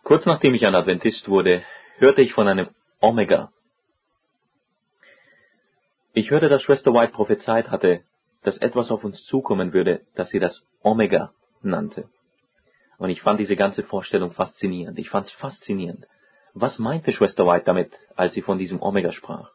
Kurz nachdem ich ein Adventist wurde, hörte ich von einem Omega. Ich hörte, dass Schwester White prophezeit hatte, dass etwas auf uns zukommen würde, das sie das Omega nannte. Und ich fand diese ganze Vorstellung faszinierend. Ich fand es faszinierend. Was meinte Schwester White damit, als sie von diesem Omega sprach?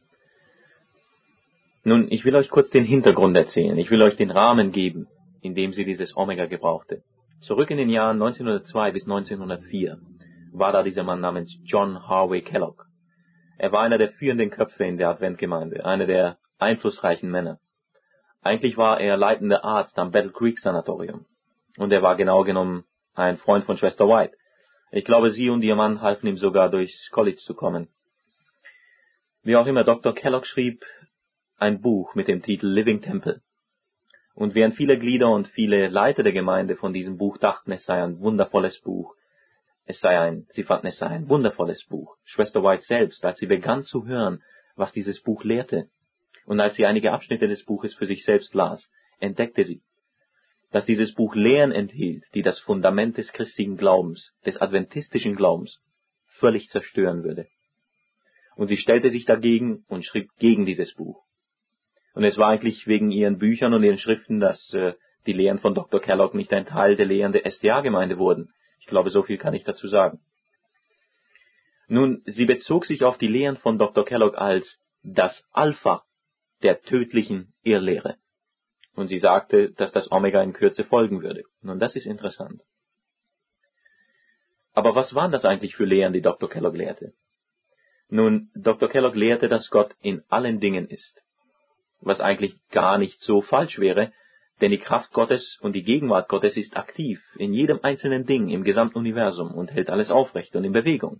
Nun, ich will euch kurz den Hintergrund erzählen. Ich will euch den Rahmen geben, in dem sie dieses Omega gebrauchte. Zurück in den Jahren 1902 bis 1904 war da dieser Mann namens John Harvey Kellogg. Er war einer der führenden Köpfe in der Adventgemeinde, einer der einflussreichen Männer. Eigentlich war er leitender Arzt am Battle Creek Sanatorium. Und er war genau genommen ein Freund von Schwester White. Ich glaube, sie und ihr Mann halfen ihm sogar durchs College zu kommen. Wie auch immer, Dr. Kellogg schrieb ein Buch mit dem Titel Living Temple. Und während viele Glieder und viele Leiter der Gemeinde von diesem Buch dachten, es sei ein wundervolles Buch, sie fanden, es sei ein wundervolles Buch. Schwester White selbst, als sie begann zu hören, was dieses Buch lehrte, und als sie einige Abschnitte des Buches für sich selbst las, entdeckte sie, dass dieses Buch Lehren enthielt, die das Fundament des christlichen Glaubens, des adventistischen Glaubens, völlig zerstören würde. Und sie stellte sich dagegen und schrieb gegen dieses Buch. Und es war eigentlich wegen ihren Büchern und ihren Schriften, dass die Lehren von Dr. Kellogg nicht ein Teil der Lehren der SDA-Gemeinde wurden. Ich glaube, so viel kann ich dazu sagen. Nun, sie bezog sich auf die Lehren von Dr. Kellogg als das Alpha der tödlichen Irrlehre. Und sie sagte, dass das Omega in Kürze folgen würde. Nun, das ist interessant. Aber was waren das eigentlich für Lehren, die Dr. Kellogg lehrte? Nun, Dr. Kellogg lehrte, dass Gott in allen Dingen ist. Was eigentlich gar nicht so falsch wäre, denn die Kraft Gottes und die Gegenwart Gottes ist aktiv in jedem einzelnen Ding im gesamten Universum und hält alles aufrecht und in Bewegung.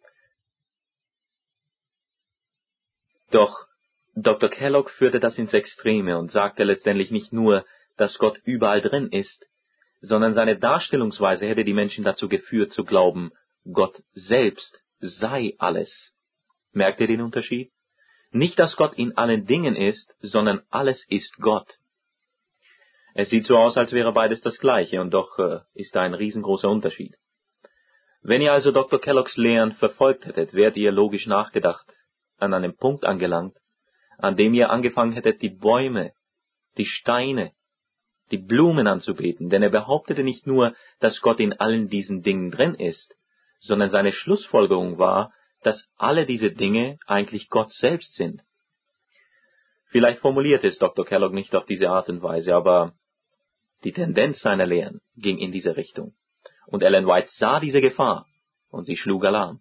Doch Dr. Kellogg führte das ins Extreme und sagte letztendlich nicht nur, dass Gott überall drin ist, sondern seine Darstellungsweise hätte die Menschen dazu geführt zu glauben, Gott selbst sei alles. Merkt ihr den Unterschied? Nicht, dass Gott in allen Dingen ist, sondern alles ist Gott. Es sieht so aus, als wäre beides das Gleiche, und doch ist da ein riesengroßer Unterschied. Wenn ihr also Dr. Kelloggs Lehren verfolgt hättet, wärt ihr logisch nachgedacht an einem Punkt angelangt, an dem ihr angefangen hättet, die Bäume, die Steine, die Blumen anzubeten, denn er behauptete nicht nur, dass Gott in allen diesen Dingen drin ist, sondern seine Schlussfolgerung war, dass alle diese Dinge eigentlich Gott selbst sind. Vielleicht formulierte es Dr. Kellogg nicht auf diese Art und Weise, aber die Tendenz seiner Lehren ging in diese Richtung. Und Ellen White sah diese Gefahr, und sie schlug Alarm.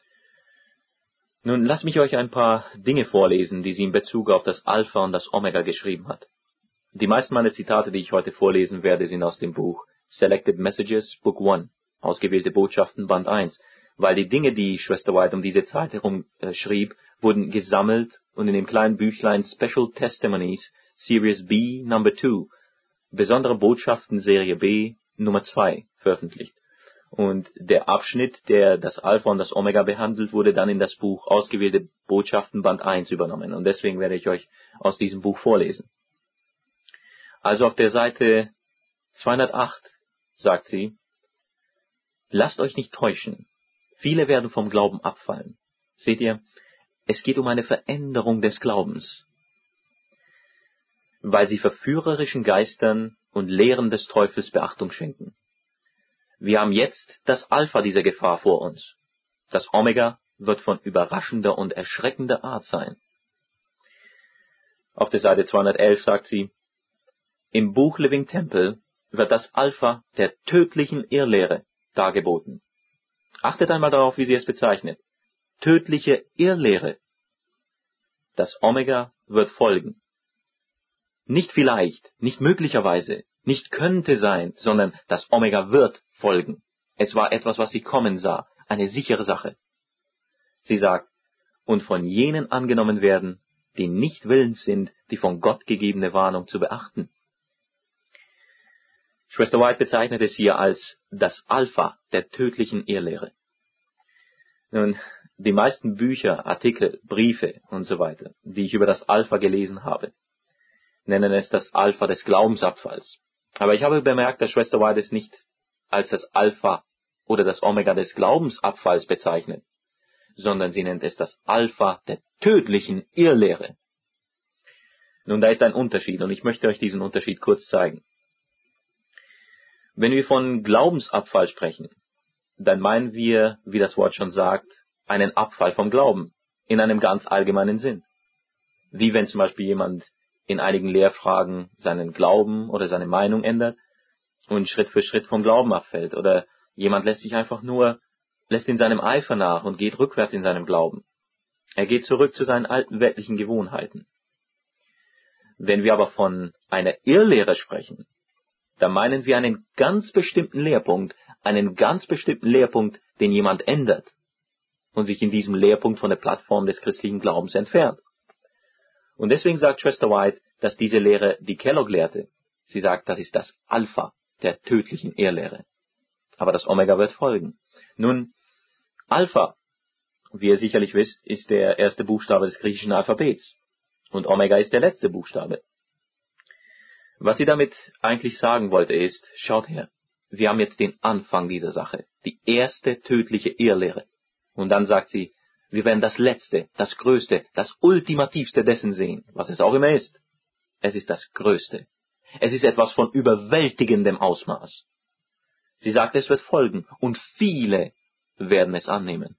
Nun, lasst mich euch ein paar Dinge vorlesen, die sie in Bezug auf das Alpha und das Omega geschrieben hat. Die meisten meiner Zitate, die ich heute vorlesen werde, sind aus dem Buch Selected Messages, Book 1, ausgewählte Botschaften, Band 1, weil die Dinge, die Schwester White um diese Zeit herum schrieb, wurden gesammelt und in dem kleinen Büchlein Special Testimonies, Series B, Number 2, besondere Botschaften, Serie B, Nummer 2, veröffentlicht. Und der Abschnitt, der das Alpha und das Omega behandelt, wurde dann in das Buch Ausgewählte Botschaften, Band 1 übernommen. Und deswegen werde ich euch aus diesem Buch vorlesen. Also auf der Seite 208 sagt sie, lasst euch nicht täuschen. Viele werden vom Glauben abfallen. Seht ihr, es geht um eine Veränderung des Glaubens, weil sie verführerischen Geistern und Lehren des Teufels Beachtung schenken. Wir haben jetzt das Alpha dieser Gefahr vor uns. Das Omega wird von überraschender und erschreckender Art sein. Auf der Seite 211 sagt sie, im Buch Living Temple wird das Alpha der tödlichen Irrlehre dargeboten. Achtet einmal darauf, wie sie es bezeichnet. Tödliche Irrlehre. Das Omega wird folgen. Nicht vielleicht, nicht möglicherweise, nicht könnte sein, sondern das Omega wird folgen. Es war etwas, was sie kommen sah, eine sichere Sache. Sie sagt, und von jenen angenommen werden, die nicht willens sind, die von Gott gegebene Warnung zu beachten. Schwester White bezeichnet es hier als das Alpha der tödlichen Irrlehre. Nun, die meisten Bücher, Artikel, Briefe und so weiter, die ich über das Alpha gelesen habe, nennen es das Alpha des Glaubensabfalls. Aber ich habe bemerkt, dass Schwester White es nicht als das Alpha oder das Omega des Glaubensabfalls bezeichnet, sondern sie nennt es das Alpha der tödlichen Irrlehre. Nun, da ist ein Unterschied und ich möchte euch diesen Unterschied kurz zeigen. Wenn wir von Glaubensabfall sprechen, dann meinen wir, wie das Wort schon sagt, einen Abfall vom Glauben in einem ganz allgemeinen Sinn. Wie wenn zum Beispiel jemand in einigen Lehrfragen seinen Glauben oder seine Meinung ändert und Schritt für Schritt vom Glauben abfällt. Oder jemand lässt in seinem Eifer nach und geht rückwärts in seinem Glauben. Er geht zurück zu seinen alten weltlichen Gewohnheiten. Wenn wir aber von einer Irrlehre sprechen, dann meinen wir einen ganz bestimmten Lehrpunkt, den jemand ändert und sich in diesem Lehrpunkt von der Plattform des christlichen Glaubens entfernt. Und deswegen sagt Schwester White, dass diese Lehre die Kellogg lehrte. Sie sagt, das ist das Alpha der tödlichen Irrlehre. Aber das Omega wird folgen. Nun, Alpha, wie ihr sicherlich wisst, ist der erste Buchstabe des griechischen Alphabets. Und Omega ist der letzte Buchstabe. Was sie damit eigentlich sagen wollte ist, schaut her, wir haben jetzt den Anfang dieser Sache, die erste tödliche Irrlehre. Und dann sagt sie, wir werden das Letzte, das Größte, das Ultimativste dessen sehen, was es auch immer ist. Es ist das Größte. Es ist etwas von überwältigendem Ausmaß. Sie sagt, es wird folgen und viele werden es annehmen.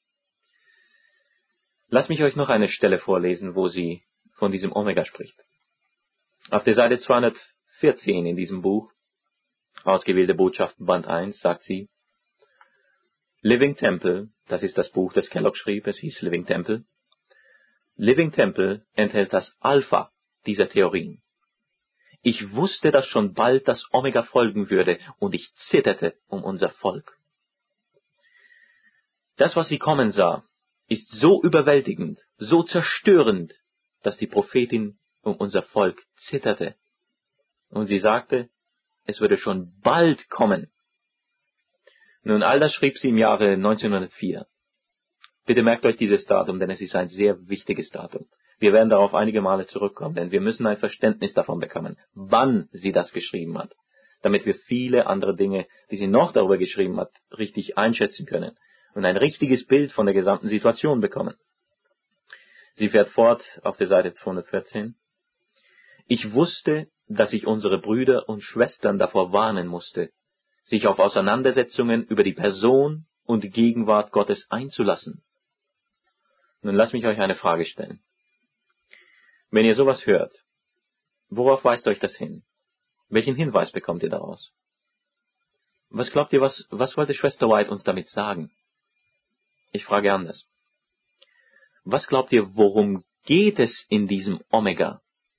Lasst mich euch noch eine Stelle vorlesen, wo sie von diesem Omega spricht. Auf der Seite 214 in diesem Buch, Ausgewählte Botschaften, Band 1, sagt sie, Living Temple, das ist das Buch, das Kellogg schrieb, es hieß Living Temple. Living Temple enthält das Alpha dieser Theorien. Ich wusste, dass schon bald das Omega folgen würde, und ich zitterte um unser Volk. Das, was sie kommen sah, ist so überwältigend, so zerstörend, dass die Prophetin um unser Volk zitterte. Und sie sagte, es würde schon bald kommen. Nun, all das schrieb sie im Jahre 1904. Bitte merkt euch dieses Datum, denn es ist ein sehr wichtiges Datum. Wir werden darauf einige Male zurückkommen, denn wir müssen ein Verständnis davon bekommen, wann sie das geschrieben hat, damit wir viele andere Dinge, die sie noch darüber geschrieben hat, richtig einschätzen können und ein richtiges Bild von der gesamten Situation bekommen. Sie fährt fort auf der Seite 214. Ich wusste, dass ich unsere Brüder und Schwestern davor warnen musste, sich auf Auseinandersetzungen über die Person und Gegenwart Gottes einzulassen. Nun lasst mich euch eine Frage stellen. Wenn ihr sowas hört, worauf weist euch das hin? Welchen Hinweis bekommt ihr daraus? Was glaubt ihr, was wollte Schwester White uns damit sagen? Ich frage anders. Was glaubt ihr, worum geht es in diesem Omega?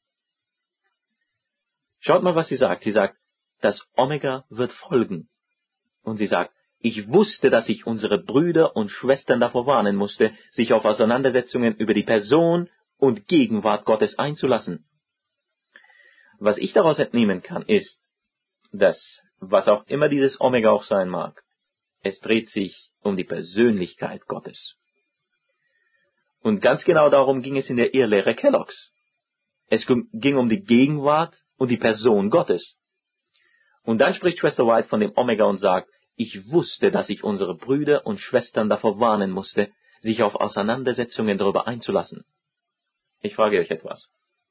Schaut mal, was sie sagt. Sie sagt, das Omega wird folgen. Und sie sagt, ich wusste, dass ich unsere Brüder und Schwestern davor warnen musste, sich auf Auseinandersetzungen über die Person und Gegenwart Gottes einzulassen. Was ich daraus entnehmen kann, ist, dass, was auch immer dieses Omega auch sein mag, es dreht sich um die Persönlichkeit Gottes. Und ganz genau darum ging es in der Irrlehre Kelloggs. Es ging um die Gegenwart und die Person Gottes. Und dann spricht Schwester White von dem Omega und sagt, ich wusste, dass ich unsere Brüder und Schwestern davor warnen musste, sich auf Auseinandersetzungen darüber einzulassen. Ich frage euch etwas.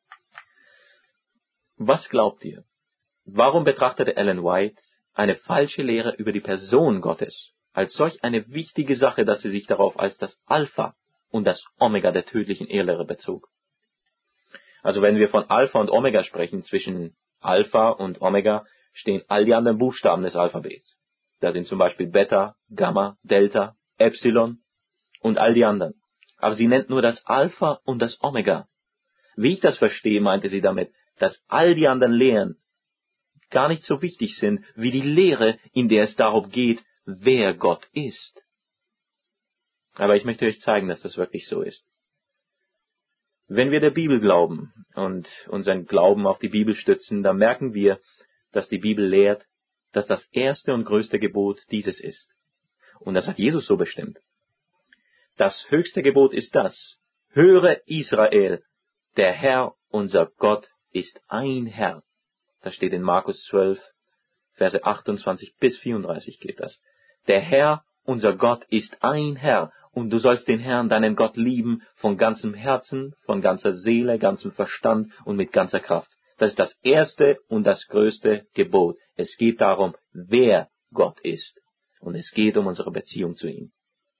Was glaubt ihr? Warum betrachtete Ellen White eine falsche Lehre über die Person Gottes als solch eine wichtige Sache, dass sie sich darauf als das Alpha und das Omega der tödlichen Irrlehre bezog? Also wenn wir von Alpha und Omega sprechen, zwischen Alpha und Omega stehen all die anderen Buchstaben des Alphabets. Da sind zum Beispiel Beta, Gamma, Delta, Epsilon und all die anderen. Aber sie nennt nur das Alpha und das Omega. Wie ich das verstehe, meinte sie damit, dass all die anderen Lehren gar nicht so wichtig sind, wie die Lehre, in der es darum geht, wer Gott ist. Aber ich möchte euch zeigen, dass das wirklich so ist. Wenn wir der Bibel glauben und unseren Glauben auf die Bibel stützen, dann merken wir, dass die Bibel lehrt, dass das erste und größte Gebot dieses ist. Und das hat Jesus so bestimmt. Das höchste Gebot ist das: Höre Israel, der Herr, unser Gott, ist ein Herr. Das steht in Markus 12, Verse 28 bis 34 geht das. Der Herr, unser Gott, ist ein Herr, und du sollst den Herrn, deinen Gott, lieben von ganzem Herzen, von ganzer Seele, ganzem Verstand und mit ganzer Kraft. Das ist das erste und das größte Gebot. Es geht darum, wer Gott ist. Und es geht um unsere Beziehung zu ihm.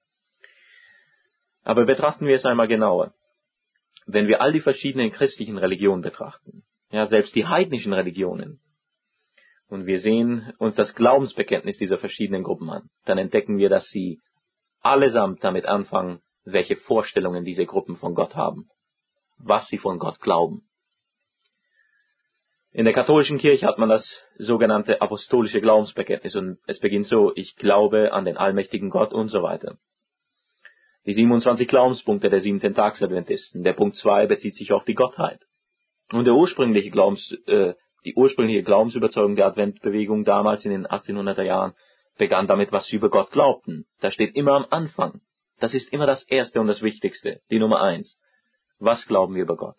Aber betrachten wir es einmal genauer. Wenn wir all die verschiedenen christlichen Religionen betrachten, ja, selbst die heidnischen Religionen, und wir sehen uns das Glaubensbekenntnis dieser verschiedenen Gruppen an, dann entdecken wir, dass sie allesamt damit anfangen, welche Vorstellungen diese Gruppen von Gott haben, was sie von Gott glauben. In der katholischen Kirche hat man das sogenannte apostolische Glaubensbekenntnis und es beginnt so: Ich glaube an den allmächtigen Gott und so weiter. Die 27 Glaubenspunkte der Siebenten-Tags-Adventisten. Der Punkt 2 bezieht sich auf die Gottheit. Und die ursprüngliche Glaubensüberzeugung der Adventbewegung damals in den 1800er Jahren begann damit, was sie über Gott glaubten. Das steht immer am Anfang. Das ist immer das Erste und das Wichtigste, die Nummer 1. Was glauben wir über Gott?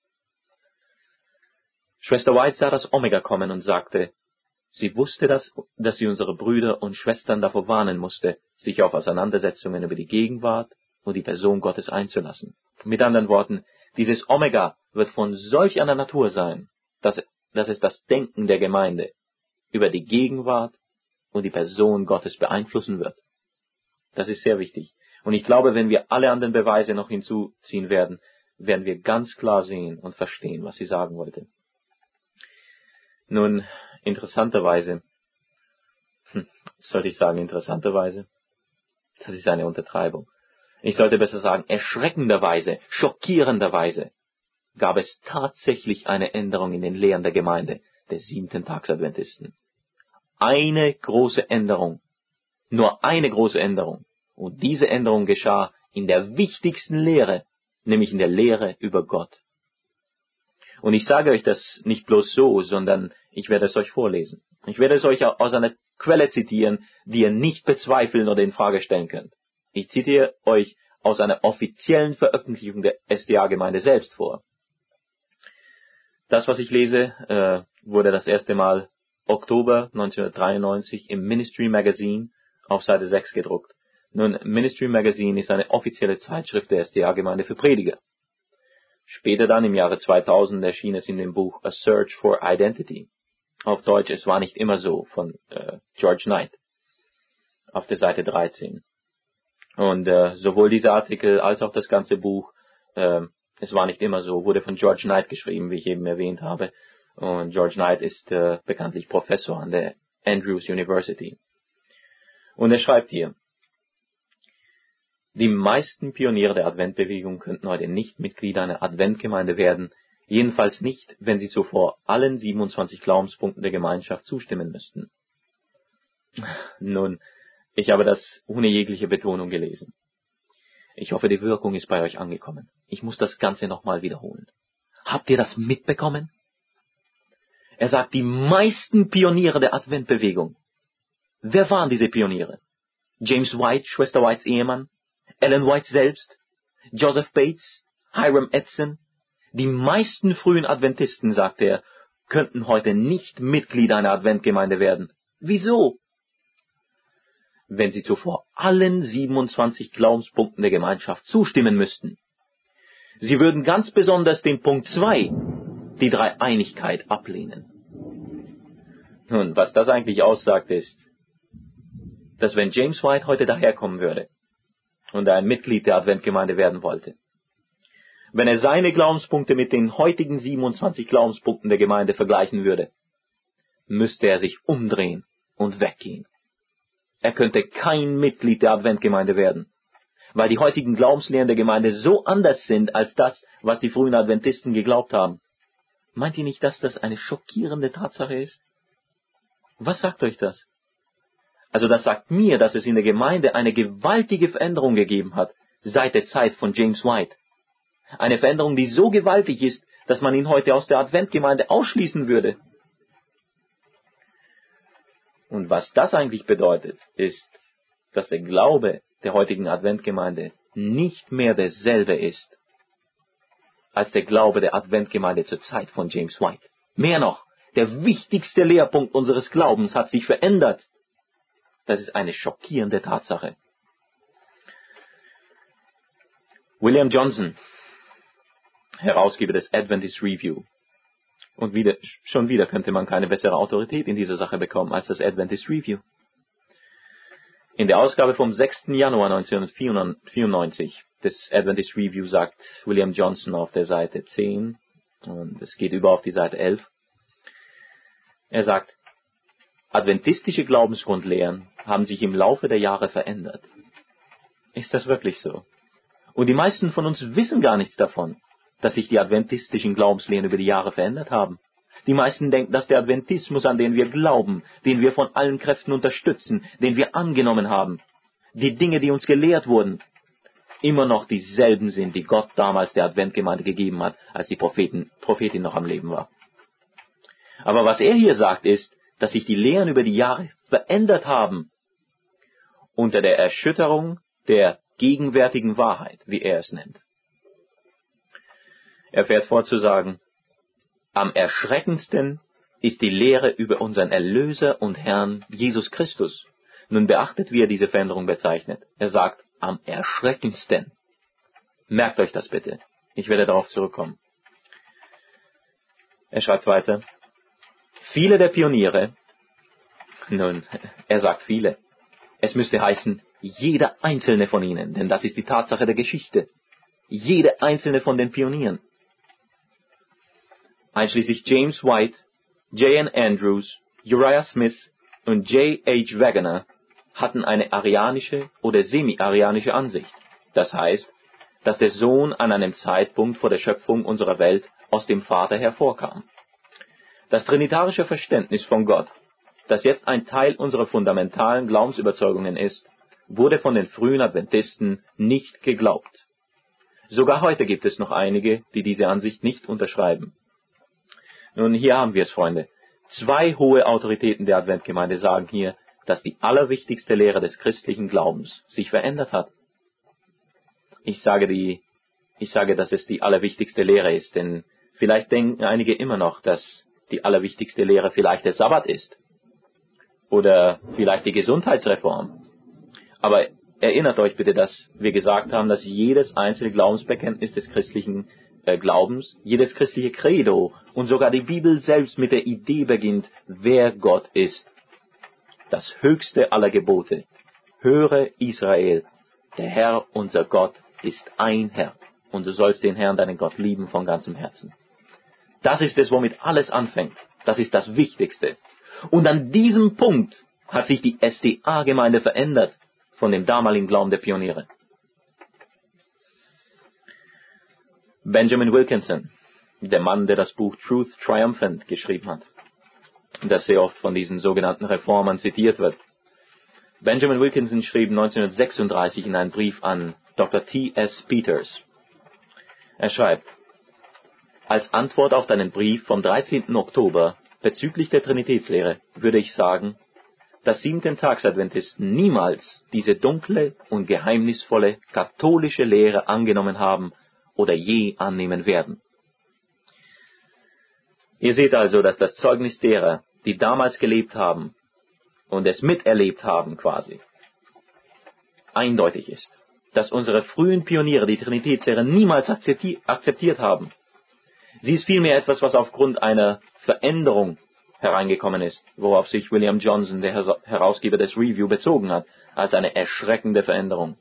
Schwester White sah das Omega kommen und sagte, sie wusste, dass sie unsere Brüder und Schwestern davor warnen musste, sich auf Auseinandersetzungen über die Gegenwart und die Person Gottes einzulassen. Mit anderen Worten, dieses Omega wird von solch einer Natur sein, dass es das Denken der Gemeinde über die Gegenwart und die Person Gottes beeinflussen wird. Das ist sehr wichtig. Und ich glaube, wenn wir alle anderen Beweise noch hinzuziehen werden, werden wir ganz klar sehen und verstehen, was sie sagen wollte. Nun, interessanterweise, sollte ich sagen interessanterweise? Das ist eine Untertreibung. Ich sollte besser sagen, erschreckenderweise, schockierenderweise gab es tatsächlich eine Änderung in den Lehren der Gemeinde der Siebenten-Tags-Adventisten. Eine große Änderung. Nur eine große Änderung. Und diese Änderung geschah in der wichtigsten Lehre, nämlich in der Lehre über Gott. Und ich sage euch das nicht bloß so, sondern ich werde es euch vorlesen. Ich werde es euch aus einer Quelle zitieren, die ihr nicht bezweifeln oder in Frage stellen könnt. Ich zitiere euch aus einer offiziellen Veröffentlichung der SDA-Gemeinde selbst vor. Das, was ich lese, wurde das erste Mal Oktober 1993 im Ministry Magazine auf Seite 6 gedruckt. Nun, Ministry Magazine ist eine offizielle Zeitschrift der SDA-Gemeinde für Prediger. Später dann, im Jahre 2000, erschien es in dem Buch A Search for Identity. Auf Deutsch, es war nicht immer so, von George Knight, auf der Seite 13. Und sowohl dieser Artikel als auch das ganze Buch, es war nicht immer so, wurde von George Knight geschrieben, wie ich eben erwähnt habe. Und George Knight ist bekanntlich Professor an der Andrews University. Und er schreibt hier: Die meisten Pioniere der Adventbewegung könnten heute nicht Mitglieder einer Adventgemeinde werden, jedenfalls nicht, wenn sie zuvor allen 27 Glaubenspunkten der Gemeinschaft zustimmen müssten. Nun, ich habe das ohne jegliche Betonung gelesen. Ich hoffe, die Wirkung ist bei euch angekommen. Ich muss das Ganze nochmal wiederholen. Habt ihr das mitbekommen? Er sagt, die meisten Pioniere der Adventbewegung. Wer waren diese Pioniere? James White, Schwester Whites Ehemann? Ellen White selbst? Joseph Bates? Hiram Edson? Die meisten frühen Adventisten, sagt er, könnten heute nicht Mitglieder einer Adventgemeinde werden. Wieso? Wenn sie zuvor allen 27 Glaubenspunkten der Gemeinschaft zustimmen müssten. Sie würden ganz besonders den Punkt 2, die Dreieinigkeit, ablehnen. Nun, was das eigentlich aussagt, ist, dass wenn James White heute daherkommen würde und ein Mitglied der Adventgemeinde werden wollte, wenn er seine Glaubenspunkte mit den heutigen 27 Glaubenspunkten der Gemeinde vergleichen würde, müsste er sich umdrehen und weggehen. Er könnte kein Mitglied der Adventgemeinde werden, weil die heutigen Glaubenslehren der Gemeinde so anders sind als das, was die frühen Adventisten geglaubt haben. Meint ihr nicht, dass das eine schockierende Tatsache ist? Was sagt euch das? Also das sagt mir, dass es in der Gemeinde eine gewaltige Veränderung gegeben hat, seit der Zeit von James White. Eine Veränderung, die so gewaltig ist, dass man ihn heute aus der Adventgemeinde ausschließen würde. Und was das eigentlich bedeutet, ist, dass der Glaube der heutigen Adventgemeinde nicht mehr derselbe ist, als der Glaube der Adventgemeinde zur Zeit von James White. Mehr noch, der wichtigste Lehrpunkt unseres Glaubens hat sich verändert. Das ist eine schockierende Tatsache. William Johnson, Herausgeber des Adventist Review. Und schon wieder könnte man keine bessere Autorität in dieser Sache bekommen als das Adventist Review. In der Ausgabe vom 6. Januar 1994 des Adventist Review sagt William Johnson auf der Seite 10, und es geht über auf die Seite 11, er sagt, adventistische Glaubensgrundlehren haben sich im Laufe der Jahre verändert. Ist das wirklich so? Und die meisten von uns wissen gar nichts davon, dass sich die adventistischen Glaubenslehren über die Jahre verändert haben. Die meisten denken, dass der Adventismus, an den wir glauben, den wir von allen Kräften unterstützen, den wir angenommen haben, die Dinge, die uns gelehrt wurden, immer noch dieselben sind, die Gott damals der Adventgemeinde gegeben hat, als die Prophetin noch am Leben war. Aber was er hier sagt, ist, dass sich die Lehren über die Jahre verändert haben unter der Erschütterung der gegenwärtigen Wahrheit, wie er es nennt. Er fährt fort zu sagen, am erschreckendsten ist die Lehre über unseren Erlöser und Herrn Jesus Christus. Nun beachtet, wie er diese Veränderung bezeichnet. Er sagt, am erschreckendsten. Merkt euch das bitte. Ich werde darauf zurückkommen. Er schreibt weiter, viele der Pioniere, nun, er sagt viele, es müsste heißen, jeder einzelne von ihnen, denn das ist die Tatsache der Geschichte. Jede einzelne von den Pionieren, einschließlich James White, J.N. Andrews, Uriah Smith und J.H. Waggoner, hatten eine arianische oder semi-arianische Ansicht. Das heißt, dass der Sohn an einem Zeitpunkt vor der Schöpfung unserer Welt aus dem Vater hervorkam. Das trinitarische Verständnis von Gott, das jetzt ein Teil unserer fundamentalen Glaubensüberzeugungen ist, wurde von den frühen Adventisten nicht geglaubt. Sogar heute gibt es noch einige, die diese Ansicht nicht unterschreiben. Nun, hier haben wir es, Freunde. Zwei hohe Autoritäten der Adventgemeinde sagen hier, dass die allerwichtigste Lehre des christlichen Glaubens sich verändert hat. Ich sage, dass es die allerwichtigste Lehre ist, denn vielleicht denken einige immer noch, dass die allerwichtigste Lehre vielleicht der Sabbat ist. Oder vielleicht die Gesundheitsreform. Aber erinnert euch bitte, dass wir gesagt haben, dass jedes einzelne Glaubensbekenntnis des christlichen Glaubens, jedes christliche Credo und sogar die Bibel selbst mit der Idee beginnt, wer Gott ist. Das höchste aller Gebote. Höre Israel, der Herr unser Gott ist ein Herr und du sollst den Herrn, deinen Gott, lieben von ganzem Herzen. Das ist es, womit alles anfängt. Das ist das Wichtigste. Und an diesem Punkt hat sich die SDA-Gemeinde verändert von dem damaligen Glauben der Pioniere. Benjamin Wilkinson, der Mann, der das Buch Truth Triumphant geschrieben hat, das sehr oft von diesen sogenannten Reformern zitiert wird. Benjamin Wilkinson schrieb 1936 in einem Brief an Dr. T.S. Peters. Er schreibt, als Antwort auf deinen Brief vom 13. Oktober bezüglich der Trinitätslehre würde ich sagen, dass Siebenten-Tags-Adventisten niemals diese dunkle und geheimnisvolle katholische Lehre angenommen haben oder je annehmen werden. Ihr seht also, dass das Zeugnis derer, die damals gelebt haben und es miterlebt haben quasi, eindeutig ist, dass unsere frühen Pioniere die Trinitätslehre niemals akzeptiert haben. Sie ist vielmehr etwas, was aufgrund einer Veränderung hereingekommen ist, worauf sich William Johnson, der Herausgeber des Review, bezogen hat, als eine erschreckende Veränderung.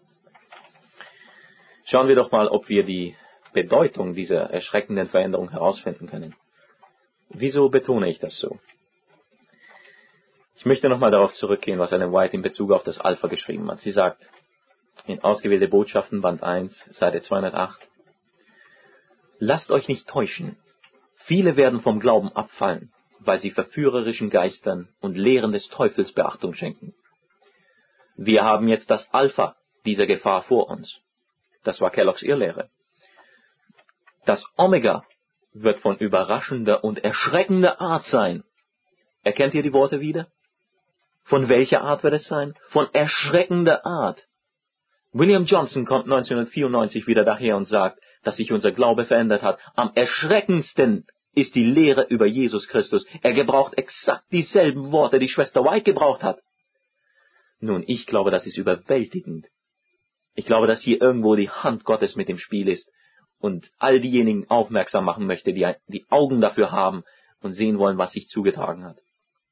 Schauen wir doch mal, ob wir die Bedeutung dieser erschreckenden Veränderung herausfinden können. Wieso betone ich das so? Ich möchte nochmal darauf zurückgehen, was Ellen White in Bezug auf das Alpha geschrieben hat. Sie sagt, in Ausgewählte Botschaften, Band 1, Seite 208, lasst euch nicht täuschen. Viele werden vom Glauben abfallen, weil sie verführerischen Geistern und Lehren des Teufels Beachtung schenken. Wir haben jetzt das Alpha dieser Gefahr vor uns. Das war Kelloggs Irrlehre. Das Omega wird von überraschender und erschreckender Art sein. Erkennt ihr die Worte wieder? Von welcher Art wird es sein? Von erschreckender Art. William Johnson kommt 1994 wieder daher und sagt, dass sich unser Glaube verändert hat. Am erschreckendsten ist die Lehre über Jesus Christus. Er gebraucht exakt dieselben Worte, die Schwester White gebraucht hat. Nun, ich glaube, das ist überwältigend. Ich glaube, dass hier irgendwo die Hand Gottes mit im Spiel ist und all diejenigen aufmerksam machen möchte, die die Augen dafür haben und sehen wollen, was sich zugetragen hat.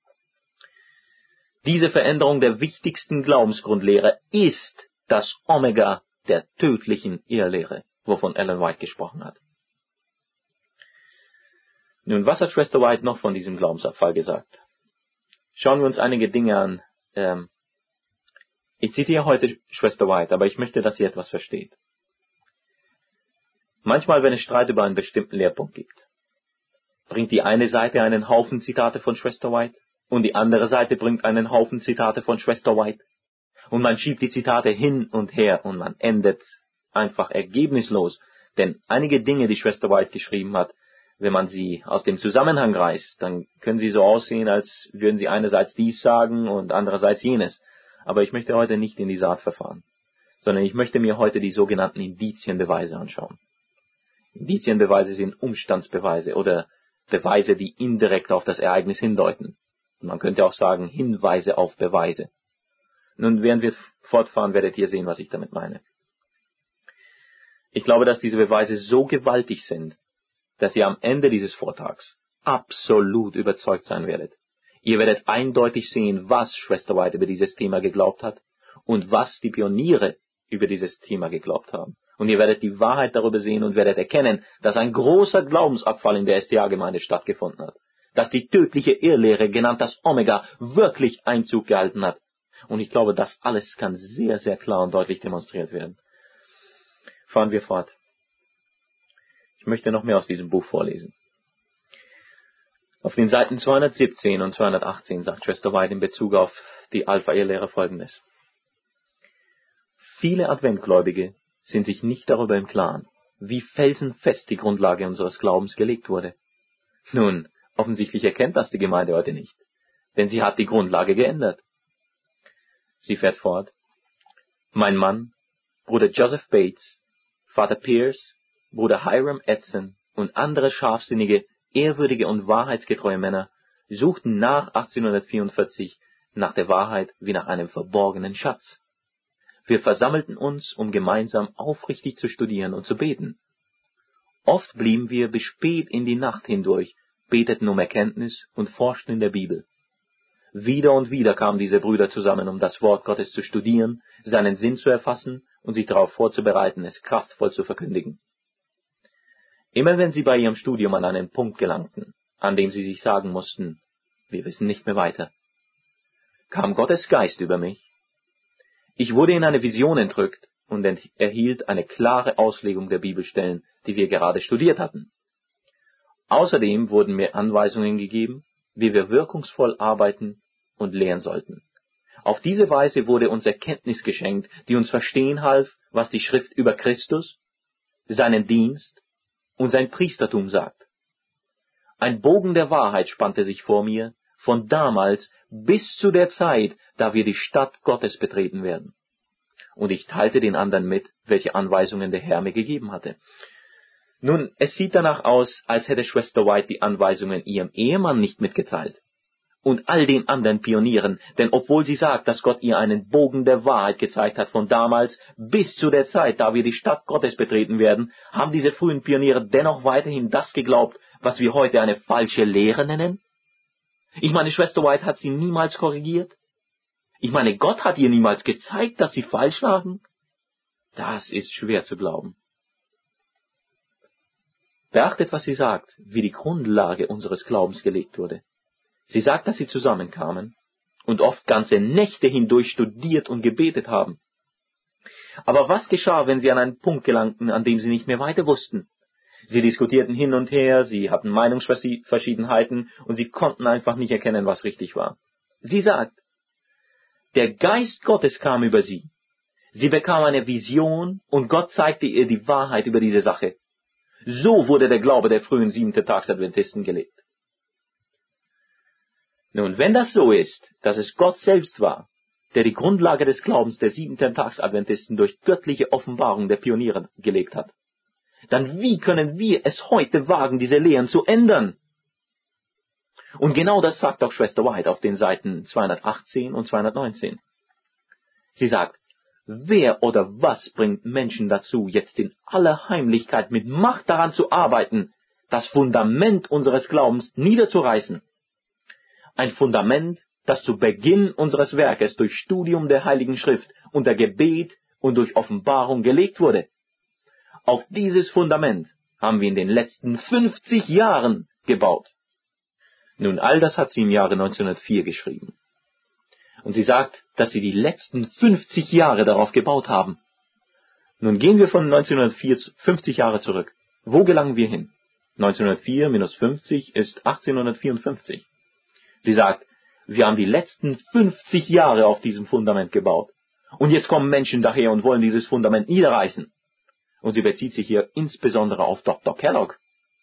Diese Veränderung der wichtigsten Glaubensgrundlehre ist das Omega der tödlichen Irrlehre, wovon Ellen White gesprochen hat. Nun, was hat Schwester White noch von diesem Glaubensabfall gesagt? Schauen wir uns einige Dinge an. Ich zitiere heute Schwester White, aber ich möchte, dass sie etwas versteht. Manchmal, wenn es Streit über einen bestimmten Lehrpunkt gibt, bringt die eine Seite einen Haufen Zitate von Schwester White und die andere Seite bringt einen Haufen Zitate von Schwester White. Und man schiebt die Zitate hin und her und man endet einfach ergebnislos. Denn einige Dinge, die Schwester White geschrieben hat, wenn man sie aus dem Zusammenhang reißt, dann können sie so aussehen, als würden sie einerseits dies sagen und andererseits jenes. Aber ich möchte heute nicht in diese Art verfahren, sondern ich möchte mir heute die sogenannten Indizienbeweise anschauen. Indizienbeweise sind Umstandsbeweise oder Beweise, die indirekt auf das Ereignis hindeuten. Und man könnte auch sagen, Hinweise auf Beweise. Nun, während wir fortfahren, werdet ihr sehen, was ich damit meine. Ich glaube, dass diese Beweise so gewaltig sind, dass ihr am Ende dieses Vortrags absolut überzeugt sein werdet. Ihr werdet eindeutig sehen, was Schwester White über dieses Thema geglaubt hat und was die Pioniere über dieses Thema geglaubt haben. Und ihr werdet die Wahrheit darüber sehen und werdet erkennen, dass ein großer Glaubensabfall in der SDA-Gemeinde stattgefunden hat. Dass die tödliche Irrlehre, genannt das Omega, wirklich Einzug gehalten hat. Und ich glaube, das alles kann sehr, sehr klar und deutlich demonstriert werden. Fahren wir fort. Ich möchte noch mehr aus diesem Buch vorlesen. Auf den Seiten 217 und 218 sagt Schwester White in Bezug auf die Alpha-Irrlehre Folgendes. Viele Adventgläubige sind sich nicht darüber im Klaren, wie felsenfest die Grundlage unseres Glaubens gelegt wurde. Nun, offensichtlich erkennt das die Gemeinde heute nicht, denn sie hat die Grundlage geändert. Sie fährt fort. Mein Mann, Bruder Joseph Bates, Vater Pierce, Bruder Hiram Edson und andere scharfsinnige, ehrwürdige und wahrheitsgetreue Männer suchten nach 1844 nach der Wahrheit wie nach einem verborgenen Schatz. Wir versammelten uns, um gemeinsam aufrichtig zu studieren und zu beten. Oft blieben wir bis spät in die Nacht hindurch, beteten um Erkenntnis und forschten in der Bibel. Wieder und wieder kamen diese Brüder zusammen, um das Wort Gottes zu studieren, seinen Sinn zu erfassen und sich darauf vorzubereiten, es kraftvoll zu verkündigen. Immer wenn sie bei ihrem Studium an einen Punkt gelangten, an dem sie sich sagen mussten, wir wissen nicht mehr weiter, kam Gottes Geist über mich. Ich wurde in eine Vision entrückt und erhielt eine klare Auslegung der Bibelstellen, die wir gerade studiert hatten. Außerdem wurden mir Anweisungen gegeben, wie wir wirkungsvoll arbeiten und lehren sollten. Auf diese Weise wurde uns Erkenntnis geschenkt, die uns verstehen half, was die Schrift über Christus, seinen Dienst und sein Priestertum sagt. Ein Bogen der Wahrheit spannte sich vor mir, von damals bis zu der Zeit, da wir die Stadt Gottes betreten werden. Und ich teilte den anderen mit, welche Anweisungen der Herr mir gegeben hatte. Nun, es sieht danach aus, als hätte Schwester White die Anweisungen ihrem Ehemann nicht mitgeteilt. Und all den anderen Pionieren, denn obwohl sie sagt, dass Gott ihr einen Bogen der Wahrheit gezeigt hat von damals bis zu der Zeit, da wir die Stadt Gottes betreten werden, haben diese frühen Pioniere dennoch weiterhin das geglaubt, was wir heute eine falsche Lehre nennen? Ich meine, Schwester White hat sie niemals korrigiert. Ich meine, Gott hat ihr niemals gezeigt, dass sie falsch lagen. Das ist schwer zu glauben. Beachtet, was sie sagt, wie die Grundlage unseres Glaubens gelegt wurde. Sie sagt, dass sie zusammenkamen und oft ganze Nächte hindurch studiert und gebetet haben. Aber was geschah, wenn sie an einen Punkt gelangten, an dem sie nicht mehr weiter wussten? Sie diskutierten hin und her, sie hatten Meinungsverschiedenheiten und sie konnten einfach nicht erkennen, was richtig war. Sie sagt, der Geist Gottes kam über sie. Sie bekam eine Vision und Gott zeigte ihr die Wahrheit über diese Sache. So wurde der Glaube der frühen Siebenten-Tags-Adventisten gelebt. Nun, wenn das so ist, dass es Gott selbst war, der die Grundlage des Glaubens der Siebenten-Tags-Adventisten durch göttliche Offenbarung der Pioniere gelegt hat, dann wie können wir es heute wagen, diese Lehren zu ändern? Und genau das sagt auch Schwester White auf den Seiten 218 und 219. Sie sagt, wer oder was bringt Menschen dazu, jetzt in aller Heimlichkeit mit Macht daran zu arbeiten, das Fundament unseres Glaubens niederzureißen? Ein Fundament, das zu Beginn unseres Werkes durch Studium der Heiligen Schrift, unter Gebet und durch Offenbarung gelegt wurde. Auf dieses Fundament haben wir in den letzten 50 Jahren gebaut. Nun, all das hat sie im Jahre 1904 geschrieben. Und sie sagt, dass sie die letzten 50 Jahre darauf gebaut haben. Nun gehen wir von 1904 50 Jahre zurück. Wo gelangen wir hin? 1904 minus 50 ist 1854. Sie sagt, wir haben die letzten 50 Jahre auf diesem Fundament gebaut. Und jetzt kommen Menschen daher und wollen dieses Fundament niederreißen. Und sie bezieht sich hier insbesondere auf Dr. Kellogg.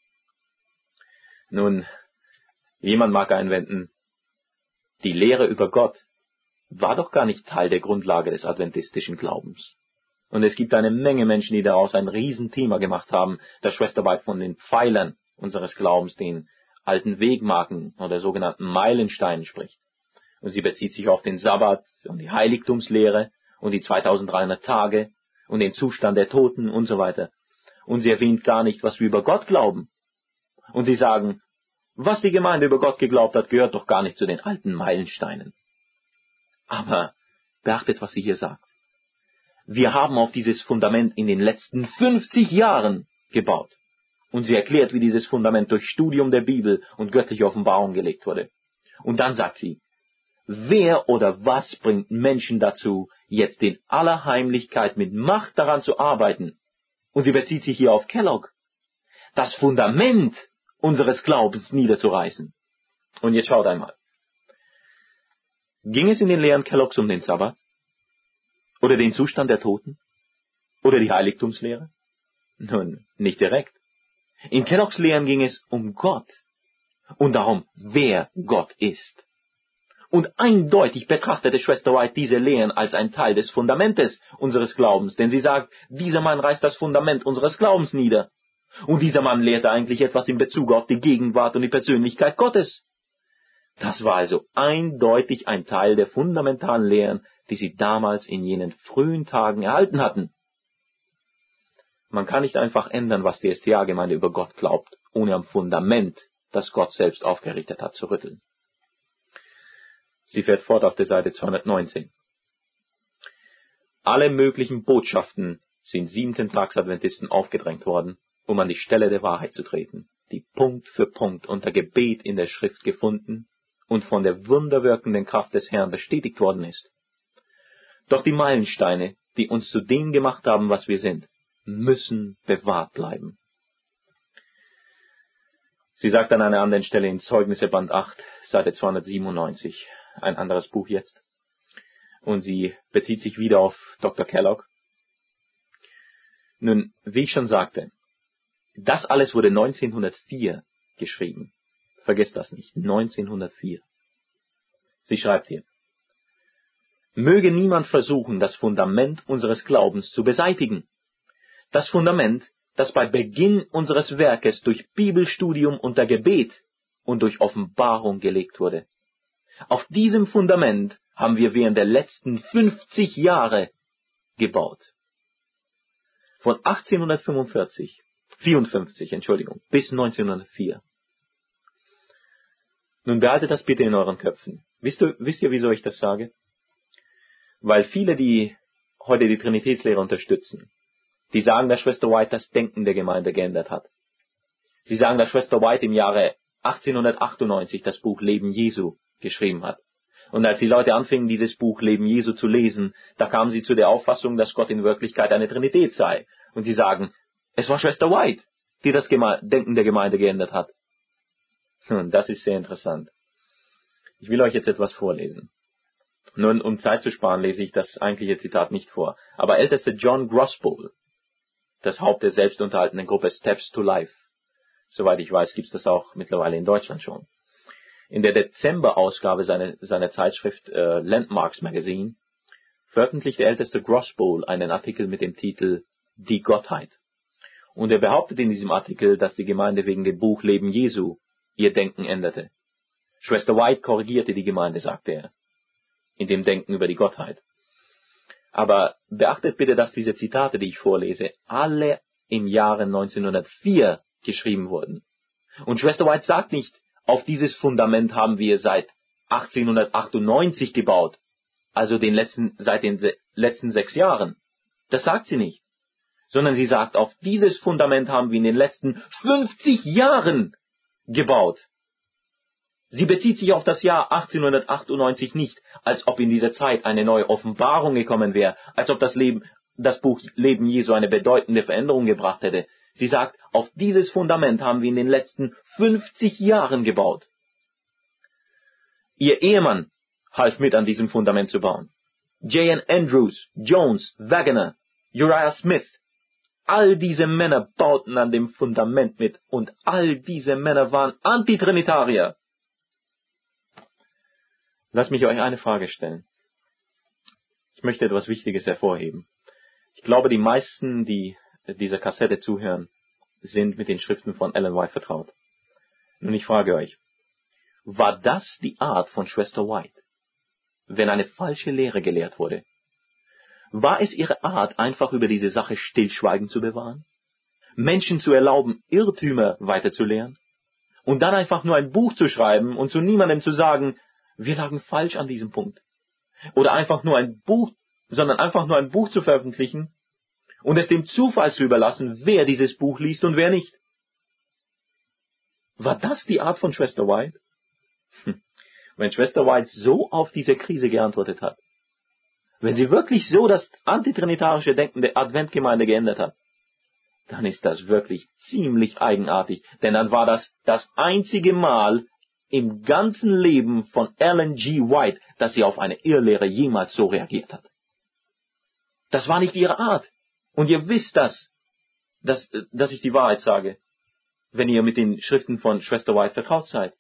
Nun, jemand mag einwenden, die Lehre über Gott war doch gar nicht Teil der Grundlage des adventistischen Glaubens. Und es gibt eine Menge Menschen, die daraus ein Riesenthema gemacht haben, dass Schwester White von den Pfeilern unseres Glaubens, den alten Wegmarken oder sogenannten Meilensteinen spricht. Und sie bezieht sich auf den Sabbat und die Heiligtumslehre und die 2300 Tage und den Zustand der Toten und so weiter. Und sie erwähnt gar nicht, was wir über Gott glauben. Und sie sagen, was die Gemeinde über Gott geglaubt hat, gehört doch gar nicht zu den alten Meilensteinen. Aber beachtet, was sie hier sagt. Wir haben auf dieses Fundament in den letzten 50 Jahren gebaut. Und sie erklärt, wie dieses Fundament durch Studium der Bibel und göttliche Offenbarung gelegt wurde. Und dann sagt sie, wer oder was bringt Menschen dazu, jetzt in aller Heimlichkeit mit Macht daran zu arbeiten? Und sie bezieht sich hier auf Kellogg. Das Fundament unseres Glaubens niederzureißen. Und jetzt schaut einmal. Ging es in den Lehren Kelloggs um den Sabbat? Oder den Zustand der Toten? Oder die Heiligtumslehre? Nun, nicht direkt. In Kelloggs Lehren ging es um Gott und darum, wer Gott ist. Und eindeutig betrachtete Schwester White diese Lehren als ein Teil des Fundamentes unseres Glaubens, denn sie sagt, dieser Mann reißt das Fundament unseres Glaubens nieder. Und dieser Mann lehrte eigentlich etwas in Bezug auf die Gegenwart und die Persönlichkeit Gottes. Das war also eindeutig ein Teil der fundamentalen Lehren, die sie damals in jenen frühen Tagen erhalten hatten. Man kann nicht einfach ändern, was die STA-Gemeinde über Gott glaubt, ohne am Fundament, das Gott selbst aufgerichtet hat, zu rütteln. Sie fährt fort auf der Seite 219. Alle möglichen Botschaften sind Siebenten-Tags-Adventisten aufgedrängt worden, um an die Stelle der Wahrheit zu treten, die Punkt für Punkt unter Gebet in der Schrift gefunden und von der wunderwirkenden Kraft des Herrn bestätigt worden ist. Doch die Meilensteine, die uns zu dem gemacht haben, was wir sind, müssen bewahrt bleiben. Sie sagt an einer anderen Stelle in Zeugnisse Band 8, Seite 297, ein anderes Buch jetzt, und sie bezieht sich wieder auf Dr. Kellogg. Nun, wie ich schon sagte, das alles wurde 1904 geschrieben. Vergesst das nicht, 1904. Sie schreibt hier, möge niemand versuchen, das Fundament unseres Glaubens zu beseitigen. Das Fundament, das bei Beginn unseres Werkes durch Bibelstudium unter Gebet und durch Offenbarung gelegt wurde. Auf diesem Fundament haben wir während der letzten 50 Jahre gebaut. Von 1854 bis 1904. Nun behaltet das bitte in euren Köpfen. Wisst ihr, wieso ich das sage? Weil viele, die heute die Trinitätslehre unterstützen, die sagen, dass Schwester White das Denken der Gemeinde geändert hat. Sie sagen, dass Schwester White im Jahre 1898 das Buch Leben Jesu geschrieben hat. Und als die Leute anfingen, dieses Buch Leben Jesu zu lesen, da kamen sie zu der Auffassung, dass Gott in Wirklichkeit eine Trinität sei. Und sie sagen, es war Schwester White, die das Denken der Gemeinde geändert hat. Das ist sehr interessant. Ich will euch jetzt etwas vorlesen. Nun, um Zeit zu sparen, lese ich das eigentliche Zitat nicht vor. Aber älteste John Grospol, das Haupt der selbstunterhaltenden Gruppe Steps to Life, soweit ich weiß, gibt es das auch mittlerweile in Deutschland schon. In der Dezemberausgabe seiner Zeitschrift Landmarks Magazine veröffentlicht der älteste Grospol einen Artikel mit dem Titel Die Gottheit. Und er behauptet in diesem Artikel, dass die Gemeinde wegen dem Buch Leben Jesu ihr Denken änderte. Schwester White korrigierte die Gemeinde, sagte er, in dem Denken über die Gottheit. Aber beachtet bitte, dass diese Zitate, die ich vorlese, alle im Jahre 1904 geschrieben wurden. Und Schwester White sagt nicht, auf dieses Fundament haben wir seit 1898 gebaut, also seit den letzten 6 Jahren. Das sagt sie nicht. Sondern sie sagt, auf dieses Fundament haben wir in den letzten 50 Jahren gebaut. Sie bezieht sich auf das Jahr 1898 nicht, als ob in dieser Zeit eine neue Offenbarung gekommen wäre, als ob das Buch Leben Jesu eine bedeutende Veränderung gebracht hätte. Sie sagt, auf dieses Fundament haben wir in den letzten 50 Jahren gebaut. Ihr Ehemann half mit, an diesem Fundament zu bauen. J.N. Andrews, Jones, Waggoner, Uriah Smith, all diese Männer bauten an dem Fundament mit und all diese Männer waren Antitrinitarier. Lasst mich euch eine Frage stellen. Ich möchte etwas Wichtiges hervorheben. Ich glaube, die meisten, die dieser Kassette zuhören, sind mit den Schriften von Ellen White vertraut. Nun, ich frage euch, war das die Art von Schwester White, wenn eine falsche Lehre gelehrt wurde? War es ihre Art, einfach über diese Sache Stillschweigen zu bewahren? Menschen zu erlauben, Irrtümer weiterzulehren? Und dann einfach nur ein Buch zu schreiben und zu niemandem zu sagen, wir lagen falsch an diesem Punkt. Oder einfach nur ein Buch zu veröffentlichen und es dem Zufall zu überlassen, wer dieses Buch liest und wer nicht. War das die Art von Schwester White? Wenn Schwester White so auf diese Krise geantwortet hat, wenn sie wirklich so das antitrinitarische Denken der Adventgemeinde geändert hat, dann ist das wirklich ziemlich eigenartig, denn dann war das einzige Mal im ganzen Leben von Ellen G. White, dass sie auf eine Irrlehre jemals so reagiert hat. Das war nicht ihre Art. Und ihr wisst dass ich die Wahrheit sage, wenn ihr mit den Schriften von Schwester White vertraut seid.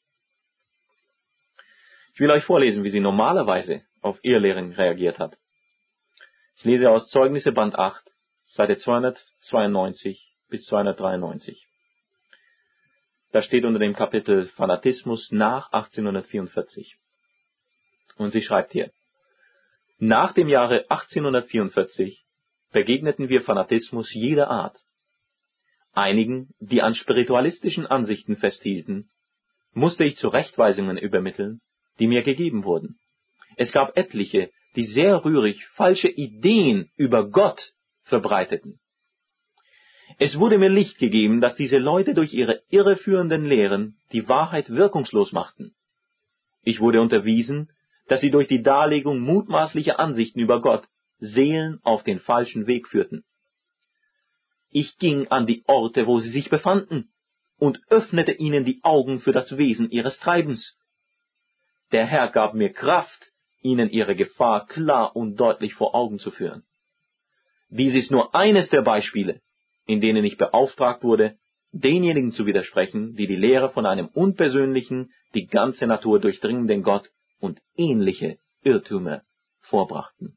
Ich will euch vorlesen, wie sie normalerweise auf Irrlehren reagiert hat. Ich lese aus Zeugnisse Band 8, Seite 292 bis 293. Da steht unter dem Kapitel Fanatismus nach 1844. Und sie schreibt hier: Nach dem Jahre 1844 begegneten wir Fanatismus jeder Art. Einigen, die an spiritualistischen Ansichten festhielten, musste ich Zurechtweisungen übermitteln, die mir gegeben wurden. Es gab etliche, die sehr rührig falsche Ideen über Gott verbreiteten. Es wurde mir Licht gegeben, dass diese Leute durch ihre irreführenden Lehren die Wahrheit wirkungslos machten. Ich wurde unterwiesen, dass sie durch die Darlegung mutmaßlicher Ansichten über Gott Seelen auf den falschen Weg führten. Ich ging an die Orte, wo sie sich befanden, und öffnete ihnen die Augen für das Wesen ihres Treibens. Der Herr gab mir Kraft, ihnen ihre Gefahr klar und deutlich vor Augen zu führen. Dies ist nur eines der Beispiele, in denen ich beauftragt wurde, denjenigen zu widersprechen, die die Lehre von einem unpersönlichen, die ganze Natur durchdringenden Gott und ähnliche Irrtümer vorbrachten.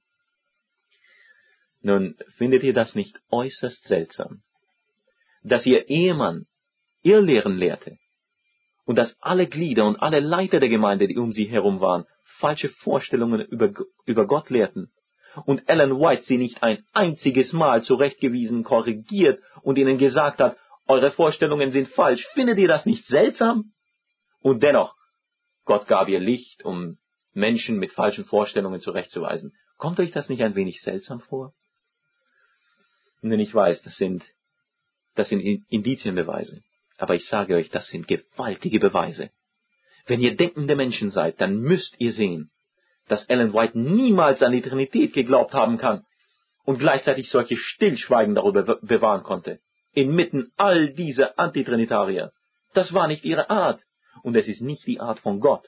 Nun, findet ihr das nicht äußerst seltsam, dass ihr Ehemann Irrlehren lehrte und dass alle Glieder und alle Leiter der Gemeinde, die um sie herum waren, falsche Vorstellungen über Gott lehrten und Ellen White sie nicht ein einziges Mal zurechtgewiesen, korrigiert und ihnen gesagt hat, eure Vorstellungen sind falsch. Findet ihr das nicht seltsam? Und dennoch, Gott gab ihr Licht, um Menschen mit falschen Vorstellungen zurechtzuweisen. Kommt euch das nicht ein wenig seltsam vor? Denn ich weiß, das sind Indizienbeweise. Aber ich sage euch, das sind gewaltige Beweise. Wenn ihr denkende Menschen seid, dann müsst ihr sehen, dass Ellen White niemals an die Trinität geglaubt haben kann und gleichzeitig solche Stillschweigen darüber bewahren konnte. Inmitten all dieser Antitrinitarier. Das war nicht ihre Art. Und es ist nicht die Art von Gott.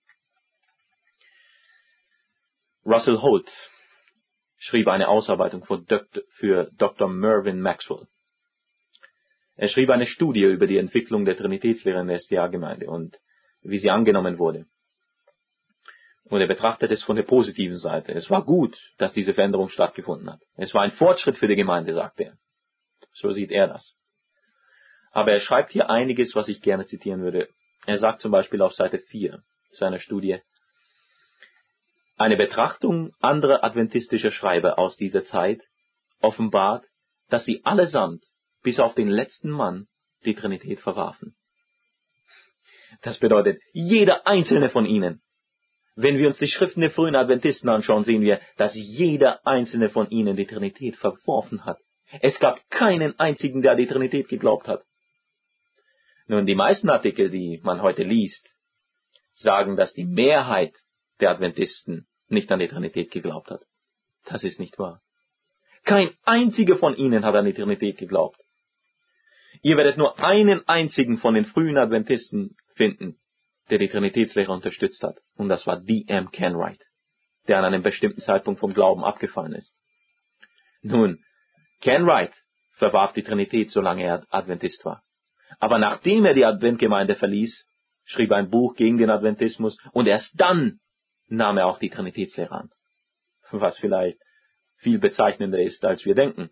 Russell Holt schrieb eine Ausarbeitung für Dr. Mervyn Maxwell. Er schrieb eine Studie über die Entwicklung der Trinitätslehre in der SDA-Gemeinde und wie sie angenommen wurde. Und er betrachtet es von der positiven Seite. Es war gut, dass diese Veränderung stattgefunden hat. Es war ein Fortschritt für die Gemeinde, sagt er. So sieht er das. Aber er schreibt hier einiges, was ich gerne zitieren würde. Er sagt zum Beispiel auf Seite 4 seiner Studie: Eine Betrachtung anderer adventistischer Schreiber aus dieser Zeit offenbart, dass sie allesamt, bis auf den letzten Mann, die Trinität verwarfen. Das bedeutet, jeder einzelne von ihnen. Wenn wir uns die Schriften der frühen Adventisten anschauen, sehen wir, dass jeder einzelne von ihnen die Trinität verworfen hat. Es gab keinen einzigen, der an die Trinität geglaubt hat. Nun, die meisten Artikel, die man heute liest, sagen, dass die Mehrheit der Adventisten nicht an die Trinität geglaubt hat. Das ist nicht wahr. Kein einziger von ihnen hat an die Trinität geglaubt. Ihr werdet nur einen einzigen von den frühen Adventisten finden, der die Trinitätslehre unterstützt hat. Und das war D.M. Kenwright, der an einem bestimmten Zeitpunkt vom Glauben abgefallen ist. Nun, Kenwright verwarf die Trinität, solange er Adventist war. Aber nachdem er die Adventgemeinde verließ, schrieb er ein Buch gegen den Adventismus und erst dann nahm er auch die Trinitätslehre an. Was vielleicht viel bezeichnender ist, als wir denken.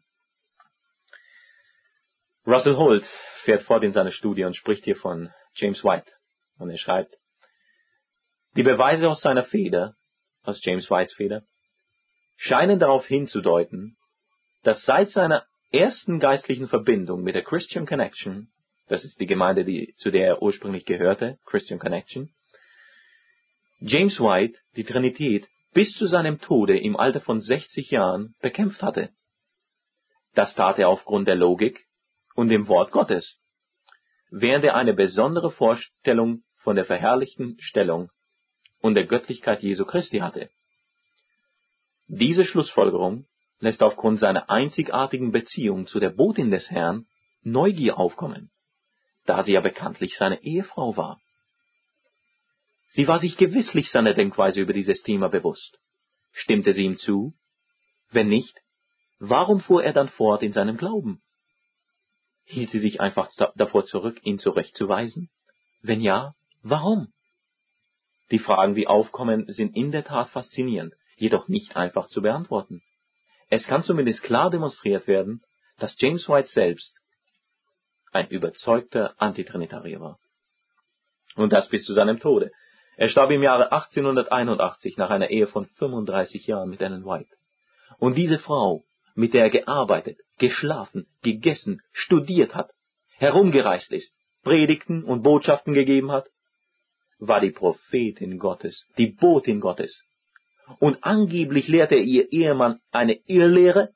Russell Holt fährt fort in seiner Studie und spricht hier von James White. Und er schreibt, die Beweise aus seiner Feder, aus James Whites Feder, scheinen darauf hinzudeuten, dass seit seiner ersten geistlichen Verbindung mit der Christian Connection, das ist die Gemeinde, zu der er ursprünglich gehörte, Christian Connection, James White die Trinität bis zu seinem Tode im Alter von 60 Jahren bekämpft hatte. Das tat er aufgrund der Logik und dem Wort Gottes, während er eine besondere Vorstellung von der verherrlichten Stellung und der Göttlichkeit Jesu Christi hatte. Diese Schlussfolgerung lässt aufgrund seiner einzigartigen Beziehung zu der Botin des Herrn Neugier aufkommen, da sie ja bekanntlich seine Ehefrau war. Sie war sich gewisslich seiner Denkweise über dieses Thema bewusst. Stimmte sie ihm zu? Wenn nicht, warum fuhr er dann fort in seinem Glauben? Hielt sie sich einfach davor zurück, ihn zurechtzuweisen? Wenn ja, warum? Die Fragen, die aufkommen, sind in der Tat faszinierend, jedoch nicht einfach zu beantworten. Es kann zumindest klar demonstriert werden, dass James White selbst ein überzeugter Antitrinitarier war. Und das bis zu seinem Tode. Er starb im Jahre 1881 nach einer Ehe von 35 Jahren mit Ellen White. Und diese Frau, mit der er gearbeitet, geschlafen, gegessen, studiert hat, herumgereist ist, Predigten und Botschaften gegeben hat, war die Prophetin Gottes, die Botin Gottes. Und angeblich lehrte er ihr Ehemann eine Irrlehre.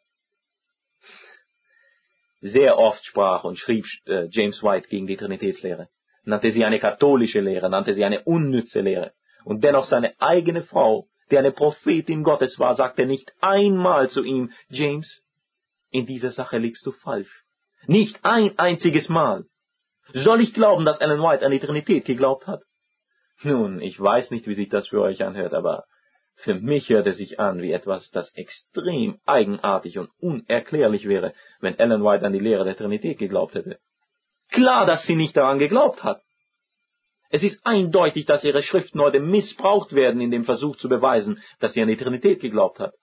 Sehr oft sprach und schrieb James White gegen die Trinitätslehre, nannte sie eine katholische Lehre, nannte sie eine unnütze Lehre. Und dennoch seine eigene Frau, die eine Prophetin Gottes war, sagte nicht einmal zu ihm, James, in dieser Sache liegst du falsch. Nicht ein einziges Mal. Soll ich glauben, dass Ellen White an die Trinität geglaubt hat? Nun, ich weiß nicht, wie sich das für euch anhört, aber für mich hört es sich an wie etwas, das extrem eigenartig und unerklärlich wäre, wenn Ellen White an die Lehre der Trinität geglaubt hätte. Klar, dass sie nicht daran geglaubt hat. Es ist eindeutig, dass ihre Schriften heute missbraucht werden in dem Versuch zu beweisen, dass sie an die Trinität geglaubt hat.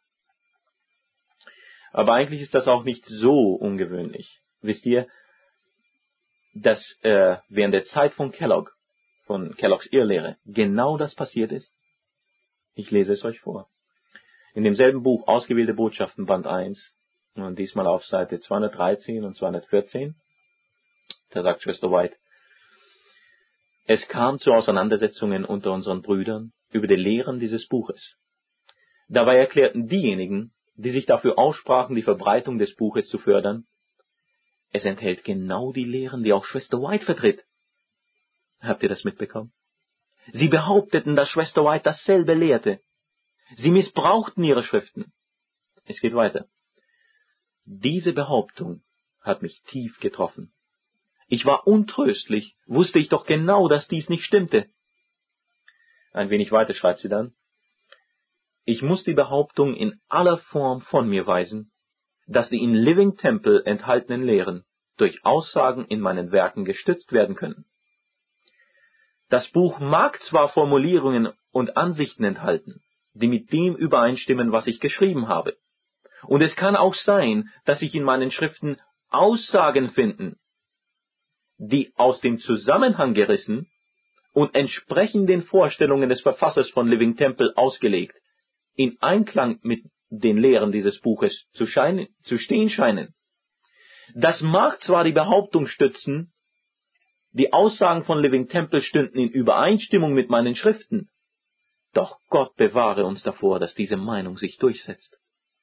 Aber eigentlich ist das auch nicht so ungewöhnlich. Wisst ihr, dass während der Zeit von Kelloggs Irrlehre, genau das passiert ist? Ich lese es euch vor. In demselben Buch Ausgewählte Botschaften, Band 1, und diesmal auf Seite 213 und 214, da sagt Schwester White, es kam zu Auseinandersetzungen unter unseren Brüdern über die Lehren dieses Buches. Dabei erklärten diejenigen, die sich dafür aussprachen, die Verbreitung des Buches zu fördern, es enthält genau die Lehren, die auch Schwester White vertritt. Habt ihr das mitbekommen? Sie behaupteten, dass Schwester White dasselbe lehrte. Sie missbrauchten ihre Schriften. Es geht weiter. Diese Behauptung hat mich tief getroffen. Ich war untröstlich, wusste ich doch genau, dass dies nicht stimmte. Ein wenig weiter schreibt sie dann. Ich muss die Behauptung in aller Form von mir weisen, dass die in Living Temple enthaltenen Lehren durch Aussagen in meinen Werken gestützt werden können. Das Buch mag zwar Formulierungen und Ansichten enthalten, die mit dem übereinstimmen, was ich geschrieben habe. Und es kann auch sein, dass sich in meinen Schriften Aussagen finden, die aus dem Zusammenhang gerissen und entsprechend den Vorstellungen des Verfassers von Living Temple ausgelegt in Einklang mit den Lehren dieses Buches zu stehen scheinen. Das mag zwar die Behauptung stützen, die Aussagen von Living Temple stünden in Übereinstimmung mit meinen Schriften, doch Gott bewahre uns davor, dass diese Meinung sich durchsetzt.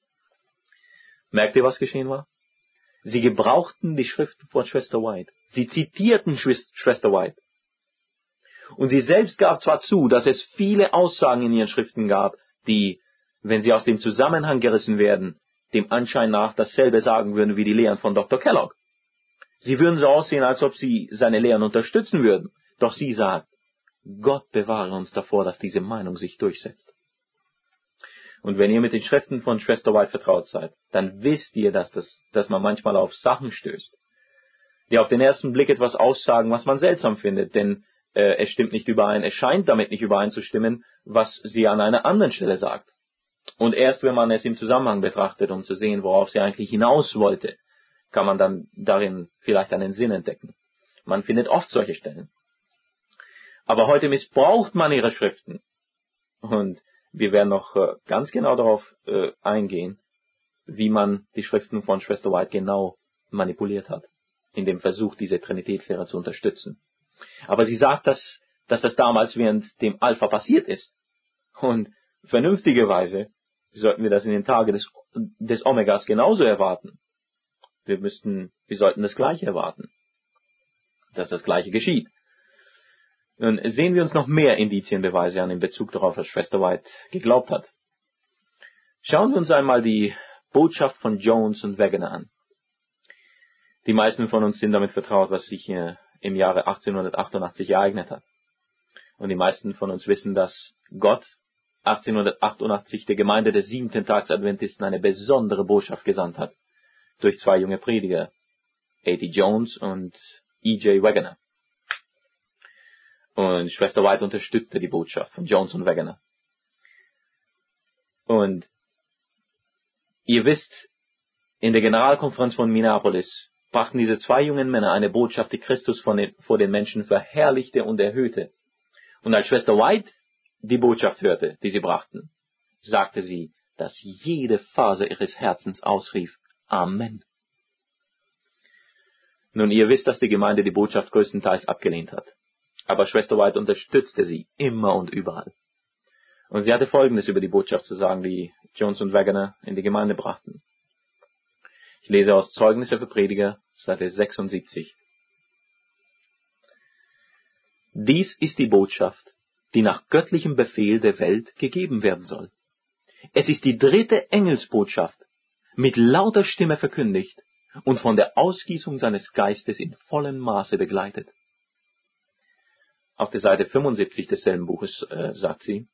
Merkt ihr, was geschehen war? Sie gebrauchten die Schriften von Schwester White. Sie zitierten Schwester White. Und sie selbst gab zwar zu, dass es viele Aussagen in ihren Schriften gab, die, wenn sie aus dem Zusammenhang gerissen werden, dem Anschein nach dasselbe sagen würden wie die Lehren von Dr. Kellogg. Sie würden so aussehen, als ob sie seine Lehren unterstützen würden. Doch sie sagt, Gott bewahre uns davor, dass diese Meinung sich durchsetzt. Und wenn ihr mit den Schriften von Schwester White vertraut seid, dann wisst ihr, dass man manchmal auf Sachen stößt, die auf den ersten Blick etwas aussagen, was man seltsam findet, denn es stimmt nicht überein, es scheint damit nicht übereinzustimmen, was sie an einer anderen Stelle sagt. Und erst wenn man es im Zusammenhang betrachtet, um zu sehen, worauf sie eigentlich hinaus wollte, kann man dann darin vielleicht einen Sinn entdecken. Man findet oft solche Stellen. Aber heute missbraucht man ihre Schriften. Und wir werden noch ganz genau darauf eingehen, wie man die Schriften von Schwester White genau manipuliert hat, in dem Versuch, diese Trinitätslehre zu unterstützen. Aber sie sagt, dass das damals während dem Alpha passiert ist. Und vernünftigerweise sollten wir das in den Tagen des Omegas genauso erwarten. Wir sollten das Gleiche erwarten, dass das Gleiche geschieht. Nun sehen wir uns noch mehr Indizienbeweise an in Bezug darauf, was Schwester White geglaubt hat. Schauen wir uns einmal die Botschaft von Jones und Wegener an. Die meisten von uns sind damit vertraut, was sich im Jahre 1888 ereignet hat. Und die meisten von uns wissen, dass Gott 1888 der Gemeinde des 7. Tags Adventisten eine besondere Botschaft gesandt hat, durch zwei junge Prediger, A.T. Jones und E.J. Wegener. Und Schwester White unterstützte die Botschaft von Jones und Wegener. Und ihr wisst, in der Generalkonferenz von Minneapolis brachten diese zwei jungen Männer eine Botschaft, die Christus vor den Menschen verherrlichte und erhöhte. Und als Schwester White die Botschaft hörte, die sie brachten, sagte sie, dass jede Faser ihres Herzens ausrief, Amen. Nun, ihr wisst, dass die Gemeinde die Botschaft größtenteils abgelehnt hat. Aber Schwester White unterstützte sie immer und überall. Und sie hatte Folgendes über die Botschaft zu sagen, die Jones und Wegener in die Gemeinde brachten. Ich lese aus Zeugnisse für Prediger, Seite 76. Dies ist die Botschaft, die nach göttlichem Befehl der Welt gegeben werden soll. Es ist die 3. Engelsbotschaft, mit lauter Stimme verkündigt und von der Ausgießung seines Geistes in vollem Maße begleitet. Auf der Seite 75 desselben Buches sagt sie,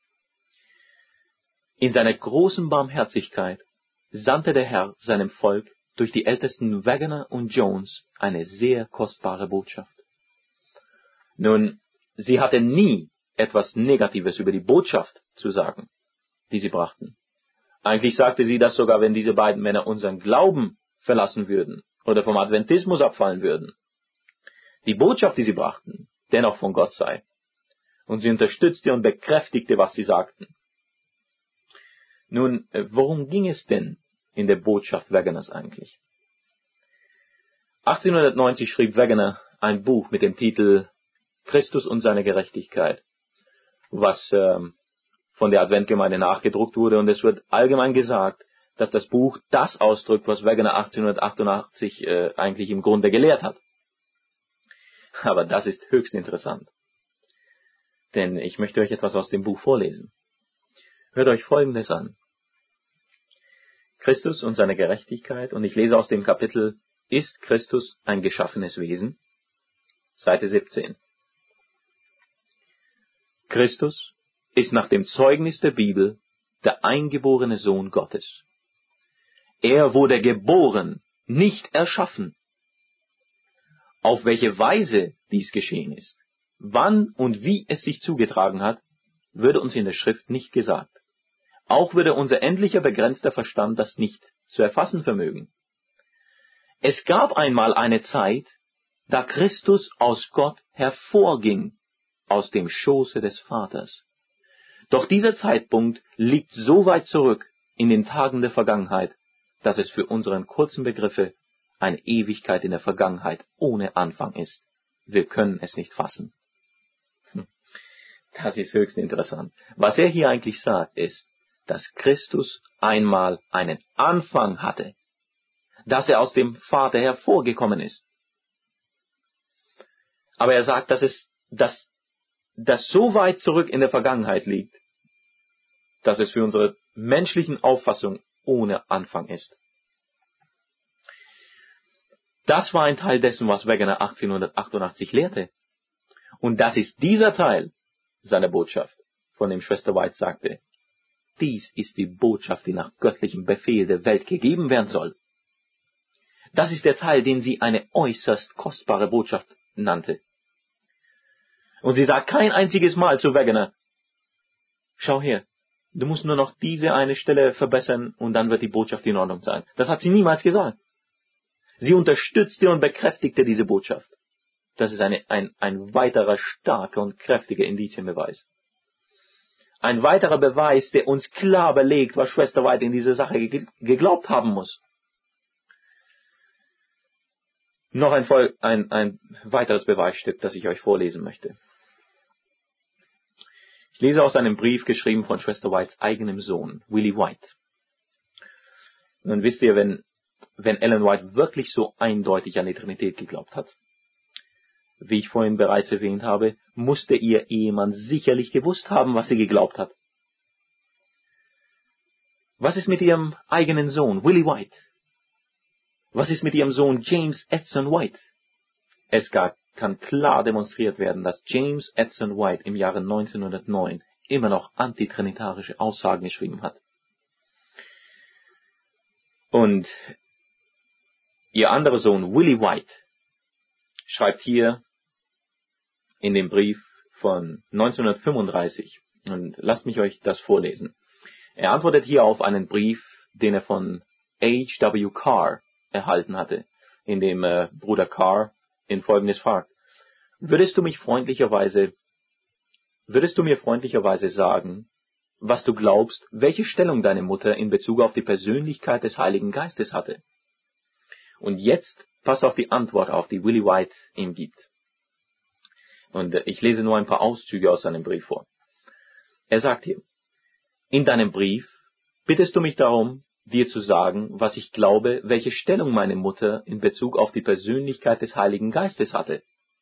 in seiner großen Barmherzigkeit sandte der Herr seinem Volk durch die Ältesten Wegener und Jones eine sehr kostbare Botschaft. Nun, sie hatte nie etwas Negatives über die Botschaft zu sagen, die sie brachten. Eigentlich sagte sie, dass sogar wenn diese beiden Männer unseren Glauben verlassen würden oder vom Adventismus abfallen würden, die Botschaft, die sie brachten, dennoch von Gott sei. Und sie unterstützte und bekräftigte, was sie sagten. Nun, worum ging es denn in der Botschaft Wegeners eigentlich? 1890 schrieb Wegener ein Buch mit dem Titel Christus und seine Gerechtigkeit, was von der Adventgemeinde nachgedruckt wurde, und es wird allgemein gesagt, dass das Buch das ausdrückt, was Wegener 1888 eigentlich im Grunde gelehrt hat. Aber das ist höchst interessant. Denn ich möchte euch etwas aus dem Buch vorlesen. Hört euch Folgendes an. Christus und seine Gerechtigkeit, und ich lese aus dem Kapitel, ist Christus ein geschaffenes Wesen? Seite 17. Christus ist nach dem Zeugnis der Bibel der eingeborene Sohn Gottes. Er wurde geboren, nicht erschaffen. Auf welche Weise dies geschehen ist, wann und wie es sich zugetragen hat, würde uns in der Schrift nicht gesagt. Auch würde unser endlicher begrenzter Verstand das nicht zu erfassen vermögen. Es gab einmal eine Zeit, da Christus aus Gott hervorging, aus dem Schoße des Vaters. Doch dieser Zeitpunkt liegt so weit zurück in den Tagen der Vergangenheit, dass es für unseren kurzen Begriffe eine Ewigkeit in der Vergangenheit ohne Anfang ist. Wir können es nicht fassen. Das ist höchst interessant. Was er hier eigentlich sagt, ist, dass Christus einmal einen Anfang hatte, dass er aus dem Vater hervorgekommen ist. Aber er sagt, dass das so weit zurück in der Vergangenheit liegt, dass es für unsere menschlichen Auffassung ohne Anfang ist. Das war ein Teil dessen, was Wegener 1888 lehrte. Und das ist dieser Teil seiner Botschaft, von dem Schwester White sagte, dies ist die Botschaft, die nach göttlichem Befehl der Welt gegeben werden soll. Das ist der Teil, den sie eine äußerst kostbare Botschaft nannte. Und sie sagt kein einziges Mal zu Wegener, schau her, du musst nur noch diese eine Stelle verbessern und dann wird die Botschaft in Ordnung sein. Das hat sie niemals gesagt. Sie unterstützte und bekräftigte diese Botschaft. Das ist ein weiterer starker und kräftiger Indizienbeweis. Ein weiterer Beweis, der uns klar belegt, was Schwester White in dieser Sache geglaubt haben muss. Noch ein weiteres Beweisstück, das ich euch vorlesen möchte. Ich lese aus einem Brief, geschrieben von Schwester Whites eigenem Sohn, Willie White. Nun wisst ihr, wenn Ellen White wirklich so eindeutig an die Trinität geglaubt hat, wie ich vorhin bereits erwähnt habe, musste ihr Ehemann sicherlich gewusst haben, was sie geglaubt hat. Was ist mit ihrem eigenen Sohn, Willie White? Was ist mit ihrem Sohn James Edson White? Es kann klar demonstriert werden, dass James Edson White im Jahre 1909 immer noch antitrinitarische Aussagen geschrieben hat. Und ihr anderer Sohn, Willie White, schreibt hier in dem Brief von 1935, und lasst mich euch das vorlesen. Er antwortet hier auf einen Brief, den er von H.W. Carr erhalten hatte, in dem Bruder Carr in Folgendes fragt: Würdest du mir freundlicherweise sagen, was du glaubst, welche Stellung deine Mutter in Bezug auf die Persönlichkeit des Heiligen Geistes hatte? Und jetzt passt auf die Antwort auf, die Willie White ihm gibt. Und ich lese nur ein paar Auszüge aus seinem Brief vor. Er sagt hier: In deinem Brief bittest du mich darum, dir zu sagen, was ich glaube, welche Stellung meine Mutter in Bezug auf die Persönlichkeit des Heiligen Geistes hatte.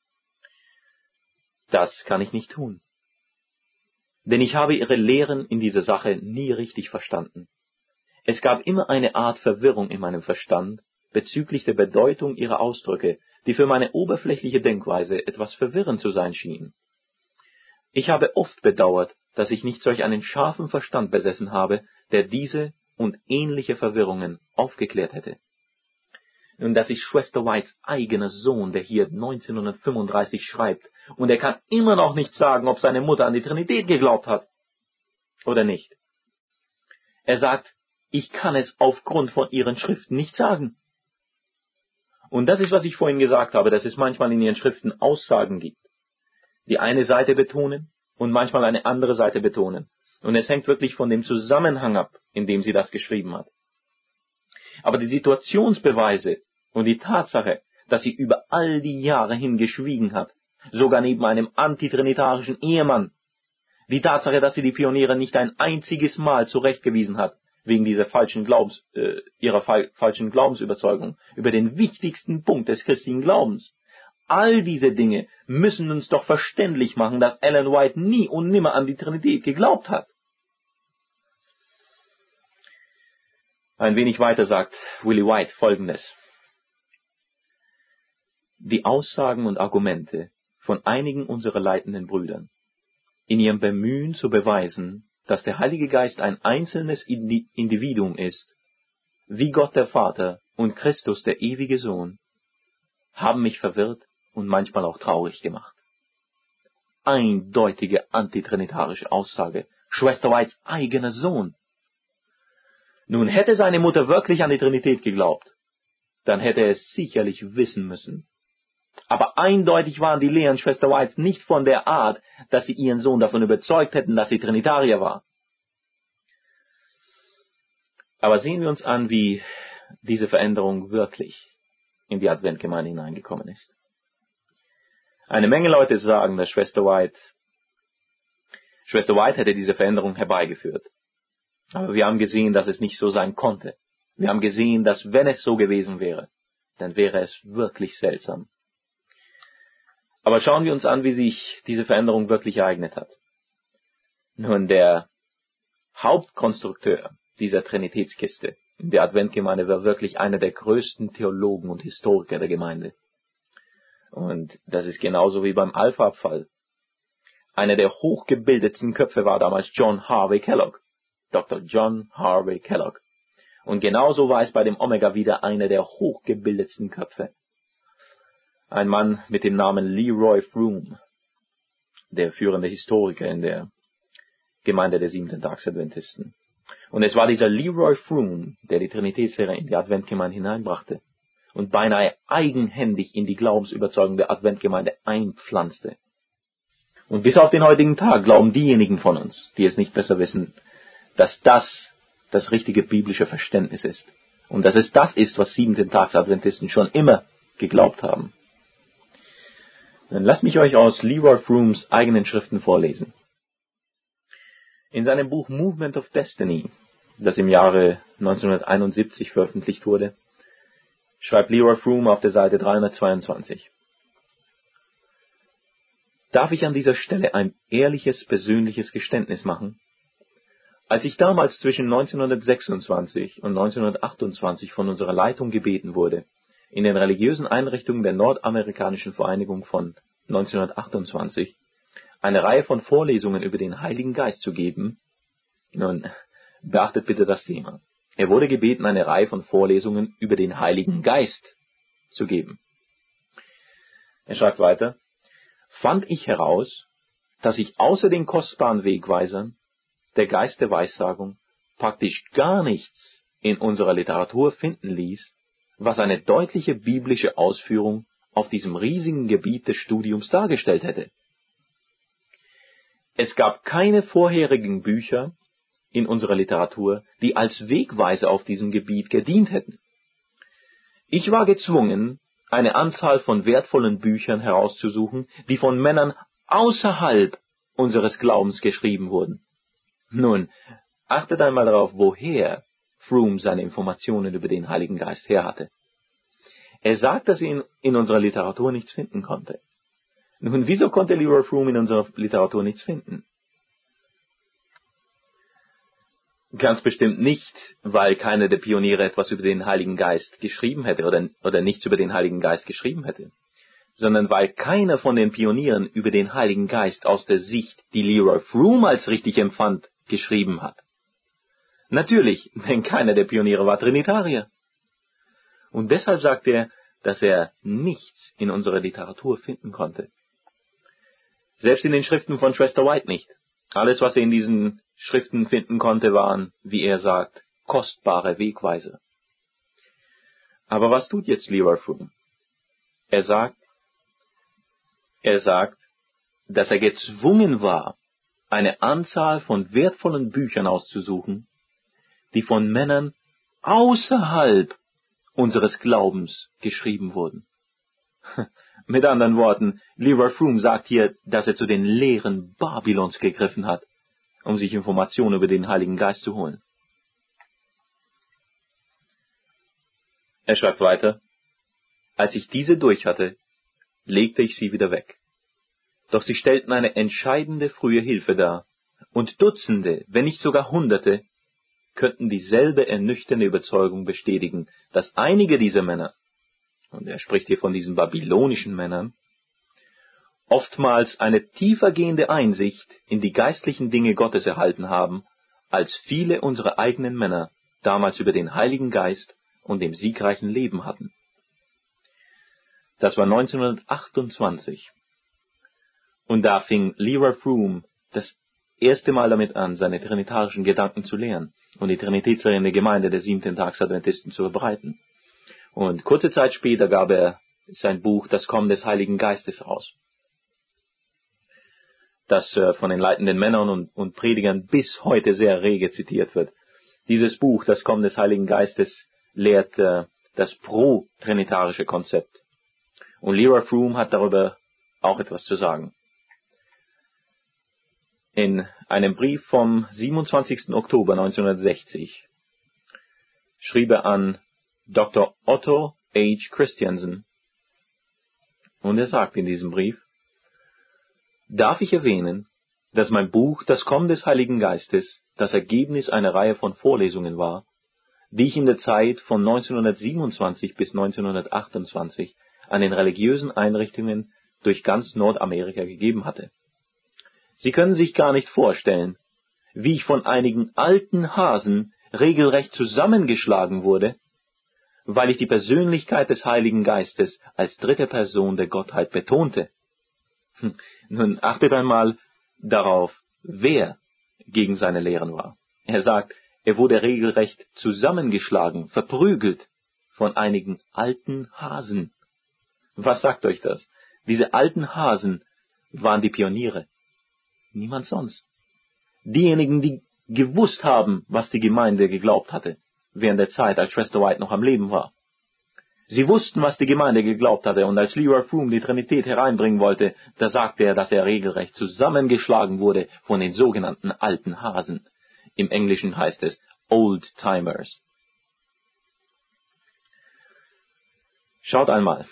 Das kann ich nicht tun. Denn ich habe ihre Lehren in dieser Sache nie richtig verstanden. Es gab immer eine Art Verwirrung in meinem Verstand bezüglich der Bedeutung ihrer Ausdrücke, die für meine oberflächliche Denkweise etwas verwirrend zu sein schienen. Ich habe oft bedauert, dass ich nicht solch einen scharfen Verstand besessen habe, der diese und ähnliche Verwirrungen aufgeklärt hätte. Und das ist Schwester Whites eigener Sohn, der hier 1935 schreibt, und er kann immer noch nicht sagen, ob seine Mutter an die Trinität geglaubt hat oder nicht. Er sagt, ich kann es aufgrund von ihren Schriften nicht sagen. Und das ist, was ich vorhin gesagt habe, dass es manchmal in ihren Schriften Aussagen gibt, die eine Seite betonen und manchmal eine andere Seite betonen. Und es hängt wirklich von dem Zusammenhang ab, in dem sie das geschrieben hat. Aber die Situationsbeweise und die Tatsache, dass sie über all die Jahre hin geschwiegen hat, sogar neben einem antitrinitarischen Ehemann, die Tatsache, dass sie die Pioniere nicht ein einziges Mal zurechtgewiesen hat, wegen dieser ihrer falschen Glaubensüberzeugung, über den wichtigsten Punkt des christlichen Glaubens. All diese Dinge müssen uns doch verständlich machen, dass Ellen White nie und nimmer an die Trinität geglaubt hat. Ein wenig weiter sagt Willie White Folgendes: Die Aussagen und Argumente von einigen unserer leitenden Brüdern, in ihrem Bemühen zu beweisen, dass der Heilige Geist ein einzelnes Individuum ist, wie Gott der Vater und Christus der ewige Sohn, haben mich verwirrt und manchmal auch traurig gemacht. Eindeutige antitrinitarische Aussage, Schwester Whites eigener Sohn. Nun, hätte seine Mutter wirklich an die Trinität geglaubt, dann hätte er es sicherlich wissen müssen, Aber eindeutig waren die Lehren Schwester Whites nicht von der Art, dass sie ihren Sohn davon überzeugt hätten, dass sie Trinitarier war. Aber sehen wir uns an, wie diese Veränderung wirklich in die Adventgemeinde hineingekommen ist. Eine Menge Leute sagen, dass Schwester White hätte diese Veränderung herbeigeführt. Aber wir haben gesehen, dass es nicht so sein konnte. Wir haben gesehen, dass wenn es so gewesen wäre, dann wäre es wirklich seltsam. Aber schauen wir uns an, wie sich diese Veränderung wirklich ereignet hat. Nun, der Hauptkonstrukteur dieser Trinitätskiste in der Adventgemeinde war wirklich einer der größten Theologen und Historiker der Gemeinde. Und das ist genauso wie beim Alpha-Abfall. Einer der hochgebildetsten Köpfe war damals John Harvey Kellogg. Dr. John Harvey Kellogg. Und genauso war es bei dem Omega wieder einer der hochgebildetsten Köpfe. Ein Mann mit dem Namen Leroy Froom, der führende Historiker in der Gemeinde der Siebenten-Tags-Adventisten. Und es war dieser Leroy Froom, der die Trinitätslehre in die Adventgemeinde hineinbrachte und beinahe eigenhändig in die Glaubensüberzeugung der Adventgemeinde einpflanzte. Und bis auf den heutigen Tag glauben diejenigen von uns, die es nicht besser wissen, dass das richtige biblische Verständnis ist. Und dass es das ist, was Siebenten-Tags-Adventisten schon immer geglaubt haben. Dann lasst mich euch aus Leroy Frooms eigenen Schriften vorlesen. In seinem Buch Movement of Destiny, das im Jahre 1971 veröffentlicht wurde, schreibt Leroy Froom auf der Seite 322. Darf ich an dieser Stelle ein ehrliches, persönliches Geständnis machen? Als ich damals zwischen 1926 und 1928 von unserer Leitung gebeten wurde, in den religiösen Einrichtungen der Nordamerikanischen Vereinigung von 1928 eine Reihe von Vorlesungen über den Heiligen Geist zu geben. Nun, beachtet bitte das Thema. Er wurde gebeten, eine Reihe von Vorlesungen über den Heiligen Geist zu geben. Er schreibt weiter, fand ich heraus, dass ich außer den kostbaren Wegweisern, der Geist der Weissagung, praktisch gar nichts in unserer Literatur finden ließ, was eine deutliche biblische Ausführung auf diesem riesigen Gebiet des Studiums dargestellt hätte. Es gab keine vorherigen Bücher in unserer Literatur, die als Wegweiser auf diesem Gebiet gedient hätten. Ich war gezwungen, eine Anzahl von wertvollen Büchern herauszusuchen, die von Männern außerhalb unseres Glaubens geschrieben wurden. Nun, achtet einmal darauf, woher Froom seine Informationen über den Heiligen Geist her hatte. Er sagt, dass er in unserer Literatur nichts finden konnte. Nun, wieso konnte Leroy Froom in unserer Literatur nichts finden? Ganz bestimmt nicht, weil keiner der Pioniere etwas über den Heiligen Geist geschrieben hätte oder nichts über den Heiligen Geist geschrieben hätte, sondern weil keiner von den Pionieren über den Heiligen Geist aus der Sicht, die Leroy Froom als richtig empfand, geschrieben hat. Natürlich, denn keiner der Pioniere war Trinitarier. Und deshalb sagt er, dass er nichts in unserer Literatur finden konnte. Selbst in den Schriften von Schwester White nicht. Alles, was er in diesen Schriften finden konnte, waren, wie er sagt, kostbare Wegweiser. Aber was tut jetzt Leroy Froom? Er sagt, dass er gezwungen war, eine Anzahl von wertvollen Büchern auszusuchen, die von Männern außerhalb unseres Glaubens geschrieben wurden. Mit anderen Worten, Leroy Froom sagt hier, dass er zu den Lehren Babylons gegriffen hat, um sich Informationen über den Heiligen Geist zu holen. Er schreibt weiter, als ich diese durch hatte, legte ich sie wieder weg. Doch sie stellten eine entscheidende frühe Hilfe dar, und Dutzende, wenn nicht sogar Hunderte, könnten dieselbe ernüchternde Überzeugung bestätigen, dass einige dieser Männer, und er spricht hier von diesen babylonischen Männern, oftmals eine tiefergehende Einsicht in die geistlichen Dinge Gottes erhalten haben, als viele unserer eigenen Männer damals über den Heiligen Geist und dem siegreichen Leben hatten. Das war 1928. Und da fing Leroy Froom das erste Mal damit an, seine trinitarischen Gedanken zu lehren und die Trinitätslehre in der Gemeinde der Siebenten-Tags-Adventisten zu verbreiten. Und kurze Zeit später gab er sein Buch Das Kommen des Heiligen Geistes aus, das von den leitenden Männern und Predigern bis heute sehr rege zitiert wird. Dieses Buch, Das Kommen des Heiligen Geistes, lehrt das pro-trinitarische Konzept. Und Leroy Froom hat darüber auch etwas zu sagen. In einem Brief vom 27. Oktober 1960 schrieb er an Dr. Otto H. Christiansen, und er sagt in diesem Brief: Darf ich erwähnen, dass mein Buch Das Kommen des Heiligen Geistes das Ergebnis einer Reihe von Vorlesungen war, die ich in der Zeit von 1927 bis 1928 an den religiösen Einrichtungen durch ganz Nordamerika gegeben hatte. Sie können sich gar nicht vorstellen, wie ich von einigen alten Hasen regelrecht zusammengeschlagen wurde, weil ich die Persönlichkeit des Heiligen Geistes als dritte Person der Gottheit betonte. Nun achtet einmal darauf, wer gegen seine Lehren war. Er sagt, er wurde regelrecht zusammengeschlagen, verprügelt von einigen alten Hasen. Was sagt euch das? Diese alten Hasen waren die Pioniere. Niemand sonst. Diejenigen, die gewusst haben, was die Gemeinde geglaubt hatte, während der Zeit, als Chester White noch am Leben war. Sie wussten, was die Gemeinde geglaubt hatte, und als Leroy Froom die Trinität hereinbringen wollte, da sagte er, dass er regelrecht zusammengeschlagen wurde von den sogenannten alten Hasen. Im Englischen heißt es Old Timers. Schaut einmal.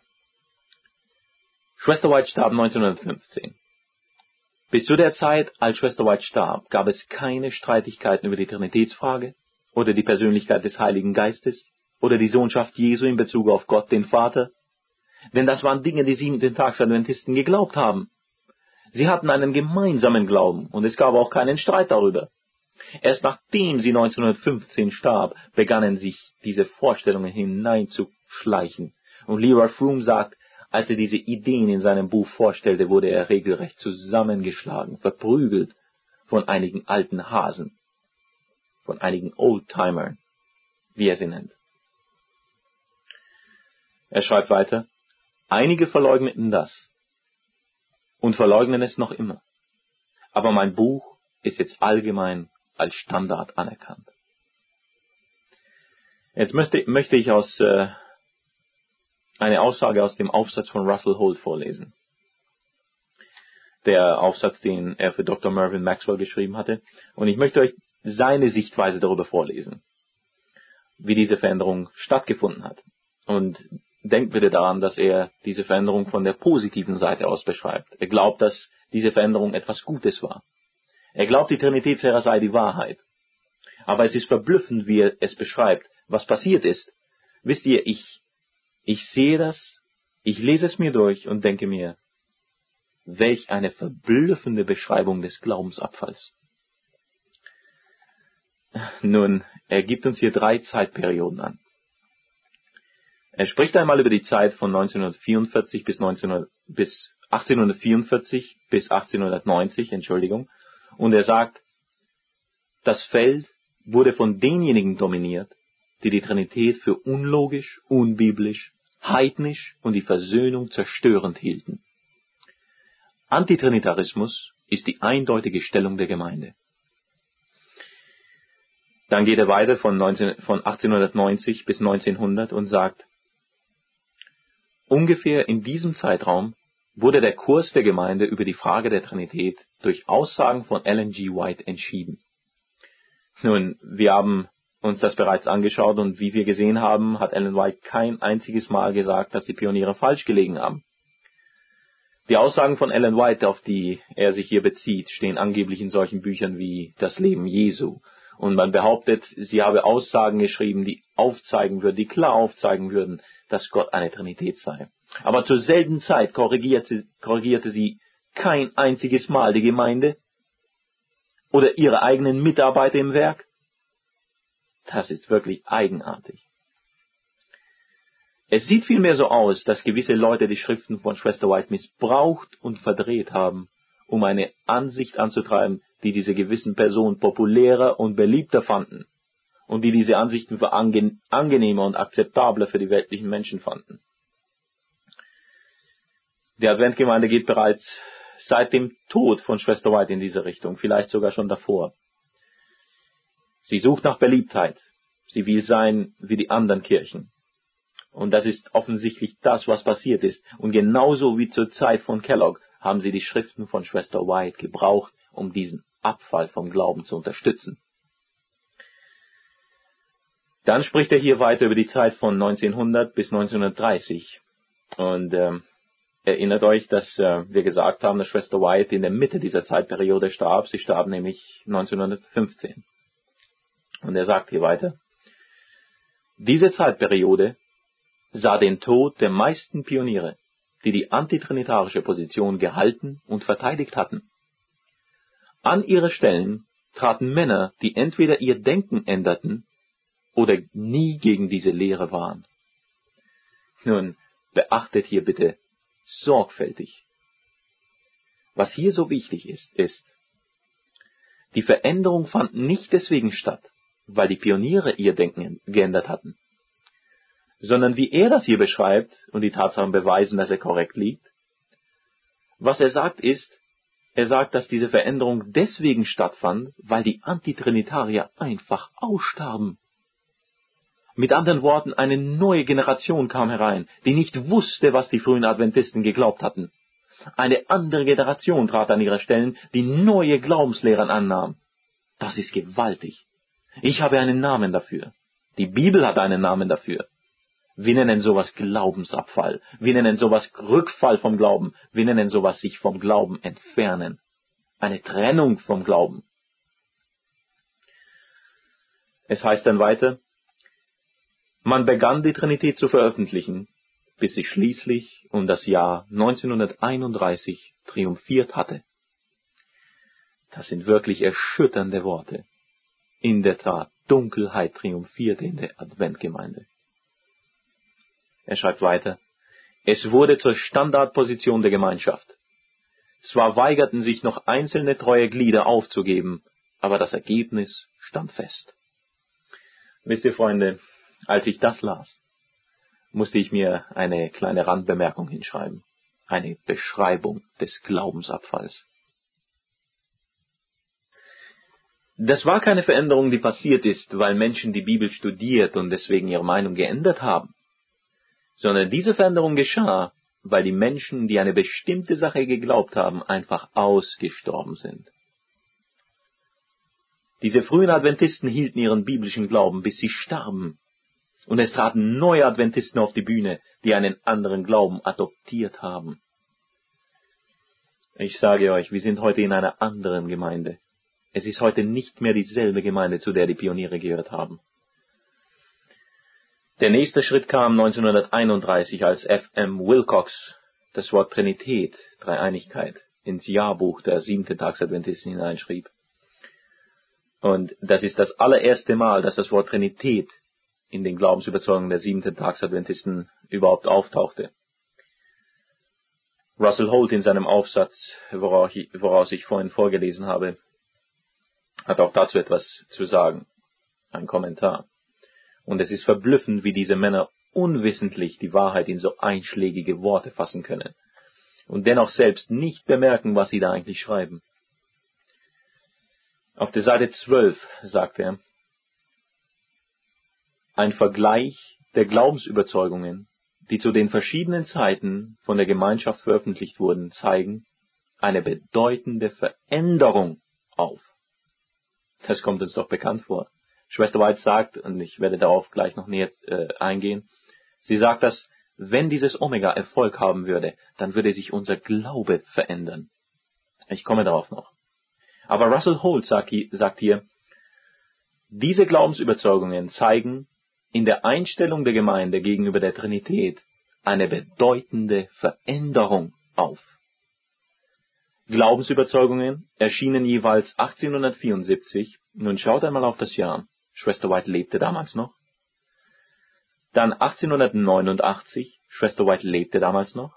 Chester White starb 1915. Bis zu der Zeit, als Chester White starb, gab es keine Streitigkeiten über die Trinitätsfrage oder die Persönlichkeit des Heiligen Geistes oder die Sohnschaft Jesu in Bezug auf Gott, den Vater. Denn das waren Dinge, die Siebenten-Tags-Adventisten geglaubt haben. Sie hatten einen gemeinsamen Glauben und es gab auch keinen Streit darüber. Erst nachdem sie 1915 starb, begannen sich diese Vorstellungen hineinzuschleichen. Und Leroy Froom sagt, als er diese Ideen in seinem Buch vorstellte, wurde er regelrecht zusammengeschlagen, verprügelt von einigen alten Hasen, von einigen Oldtimern, wie er sie nennt. Er schreibt weiter, einige verleugneten das und verleugnen es noch immer. Aber mein Buch ist jetzt allgemein als Standard anerkannt. Jetzt möchte ich eine Aussage aus dem Aufsatz von Russell Holt vorlesen. Der Aufsatz, den er für Dr. Mervyn Maxwell geschrieben hatte. Und ich möchte euch seine Sichtweise darüber vorlesen, wie diese Veränderung stattgefunden hat. Und denkt bitte daran, dass er diese Veränderung von der positiven Seite aus beschreibt. Er glaubt, dass diese Veränderung etwas Gutes war. Er glaubt, die Trinitätslehre sei die Wahrheit. Aber es ist verblüffend, wie er es beschreibt, was passiert ist. Wisst ihr, ich sehe das, ich lese es mir durch und denke mir, welch eine verblüffende Beschreibung des Glaubensabfalls. Nun, er gibt uns hier 3 Zeitperioden an. Er spricht einmal über die Zeit von 1844 bis 1890, und er sagt, das Feld wurde von denjenigen dominiert, die die Trinität für unlogisch, unbiblisch, heidnisch und die Versöhnung zerstörend hielten. Antitrinitarismus ist die eindeutige Stellung der Gemeinde. Dann geht er weiter von 1890 bis 1900 und sagt, ungefähr in diesem Zeitraum wurde der Kurs der Gemeinde über die Frage der Trinität durch Aussagen von Ellen G. White entschieden. Nun, wir haben uns das bereits angeschaut und wie wir gesehen haben, hat Ellen White kein einziges Mal gesagt, dass die Pioniere falsch gelegen haben. Die Aussagen von Ellen White, auf die er sich hier bezieht, stehen angeblich in solchen Büchern wie Das Leben Jesu. Und man behauptet, sie habe Aussagen geschrieben, die klar aufzeigen würden, dass Gott eine Trinität sei. Aber zur selben Zeit korrigierte sie kein einziges Mal die Gemeinde oder ihre eigenen Mitarbeiter im Werk. Das ist wirklich eigenartig. Es sieht vielmehr so aus, dass gewisse Leute die Schriften von Chester White missbraucht und verdreht haben, um eine Ansicht anzutreiben, die diese gewissen Personen populärer und beliebter fanden und die diese Ansichten für angenehmer und akzeptabler für die weltlichen Menschen fanden. Die Adventgemeinde geht bereits seit dem Tod von Schwester White in diese Richtung, vielleicht sogar schon davor. Sie sucht nach Beliebtheit. Sie will sein wie die anderen Kirchen. Und das ist offensichtlich das, was passiert ist. Und genauso wie zur Zeit von Kellogg haben sie die Schriften von Schwester White gebraucht, um diesen Abfall vom Glauben zu unterstützen. Dann spricht er hier weiter über die Zeit von 1900 bis 1930. Und erinnert euch, dass wir gesagt haben, dass Schwester White in der Mitte dieser Zeitperiode starb. Sie starb nämlich 1915. Und er sagt hier weiter, diese Zeitperiode sah den Tod der meisten Pioniere, die die antitrinitarische Position gehalten und verteidigt hatten. An ihre Stellen traten Männer, die entweder ihr Denken änderten oder nie gegen diese Lehre waren. Nun, beachtet hier bitte sorgfältig. Was hier so wichtig ist, die Veränderung fand nicht deswegen statt, weil die Pioniere ihr Denken geändert hatten, sondern wie er das hier beschreibt, und die Tatsachen beweisen, dass er korrekt liegt, was er sagt ist, er sagt, dass diese Veränderung deswegen stattfand, weil die Antitrinitarier einfach ausstarben. Mit anderen Worten, eine neue Generation kam herein, die nicht wusste, was die frühen Adventisten geglaubt hatten. Eine andere Generation trat an ihre Stellen, die neue Glaubenslehren annahm. Das ist gewaltig. Ich habe einen Namen dafür. Die Bibel hat einen Namen dafür. Wir nennen sowas Glaubensabfall. Wir nennen sowas Rückfall vom Glauben. Wir nennen sowas sich vom Glauben entfernen. Eine Trennung vom Glauben. Es heißt dann weiter, man begann die Trinität zu veröffentlichen, bis sie schließlich um das Jahr 1931 triumphiert hatte. Das sind wirklich erschütternde Worte. In der Tat, Dunkelheit triumphierte in der Adventgemeinde. Er schreibt weiter, es wurde zur Standardposition der Gemeinschaft. Zwar weigerten sich noch einzelne treue Glieder aufzugeben, aber das Ergebnis stand fest. Wisst ihr, Freunde, als ich das las, musste ich mir eine kleine Randbemerkung hinschreiben. Eine Beschreibung des Glaubensabfalls. Das war keine Veränderung, die passiert ist, weil Menschen die Bibel studiert und deswegen ihre Meinung geändert haben, sondern diese Veränderung geschah, weil die Menschen, die eine bestimmte Sache geglaubt haben, einfach ausgestorben sind. Diese frühen Adventisten hielten ihren biblischen Glauben, bis sie starben. Und es traten neue Adventisten auf die Bühne, die einen anderen Glauben adoptiert haben. Ich sage euch, wir sind heute in einer anderen Gemeinde. Es ist heute nicht mehr dieselbe Gemeinde, zu der die Pioniere gehört haben. Der nächste Schritt kam 1931, als F.M. Wilcox das Wort Trinität, Dreieinigkeit, ins Jahrbuch der Siebenten-Tags-Adventisten hineinschrieb. Und das ist das allererste Mal, dass das Wort Trinität in den Glaubensüberzeugungen der Siebenten-Tags-Adventisten überhaupt auftauchte. Russell Holt in seinem Aufsatz, woraus ich vorhin vorgelesen habe, hat auch dazu etwas zu sagen, ein Kommentar. Und es ist verblüffend, wie diese Männer unwissentlich die Wahrheit in so einschlägige Worte fassen können und dennoch selbst nicht bemerken, was sie da eigentlich schreiben. Auf der Seite 12 sagt er, ein Vergleich der Glaubensüberzeugungen, die zu den verschiedenen Zeiten von der Gemeinschaft veröffentlicht wurden, zeigen eine bedeutende Veränderung auf. Das kommt uns doch bekannt vor. Schwester White sagt, und ich werde darauf gleich noch näher eingehen, sie sagt, dass wenn dieses Omega Erfolg haben würde, dann würde sich unser Glaube verändern. Ich komme darauf noch. Aber Russell Holt sagt hier, diese Glaubensüberzeugungen zeigen in der Einstellung der Gemeinde gegenüber der Trinität eine bedeutende Veränderung auf. Glaubensüberzeugungen erschienen jeweils 1874. Nun schaut einmal auf das Jahr. Schwester White lebte damals noch. Dann 1889, Schwester White lebte damals noch.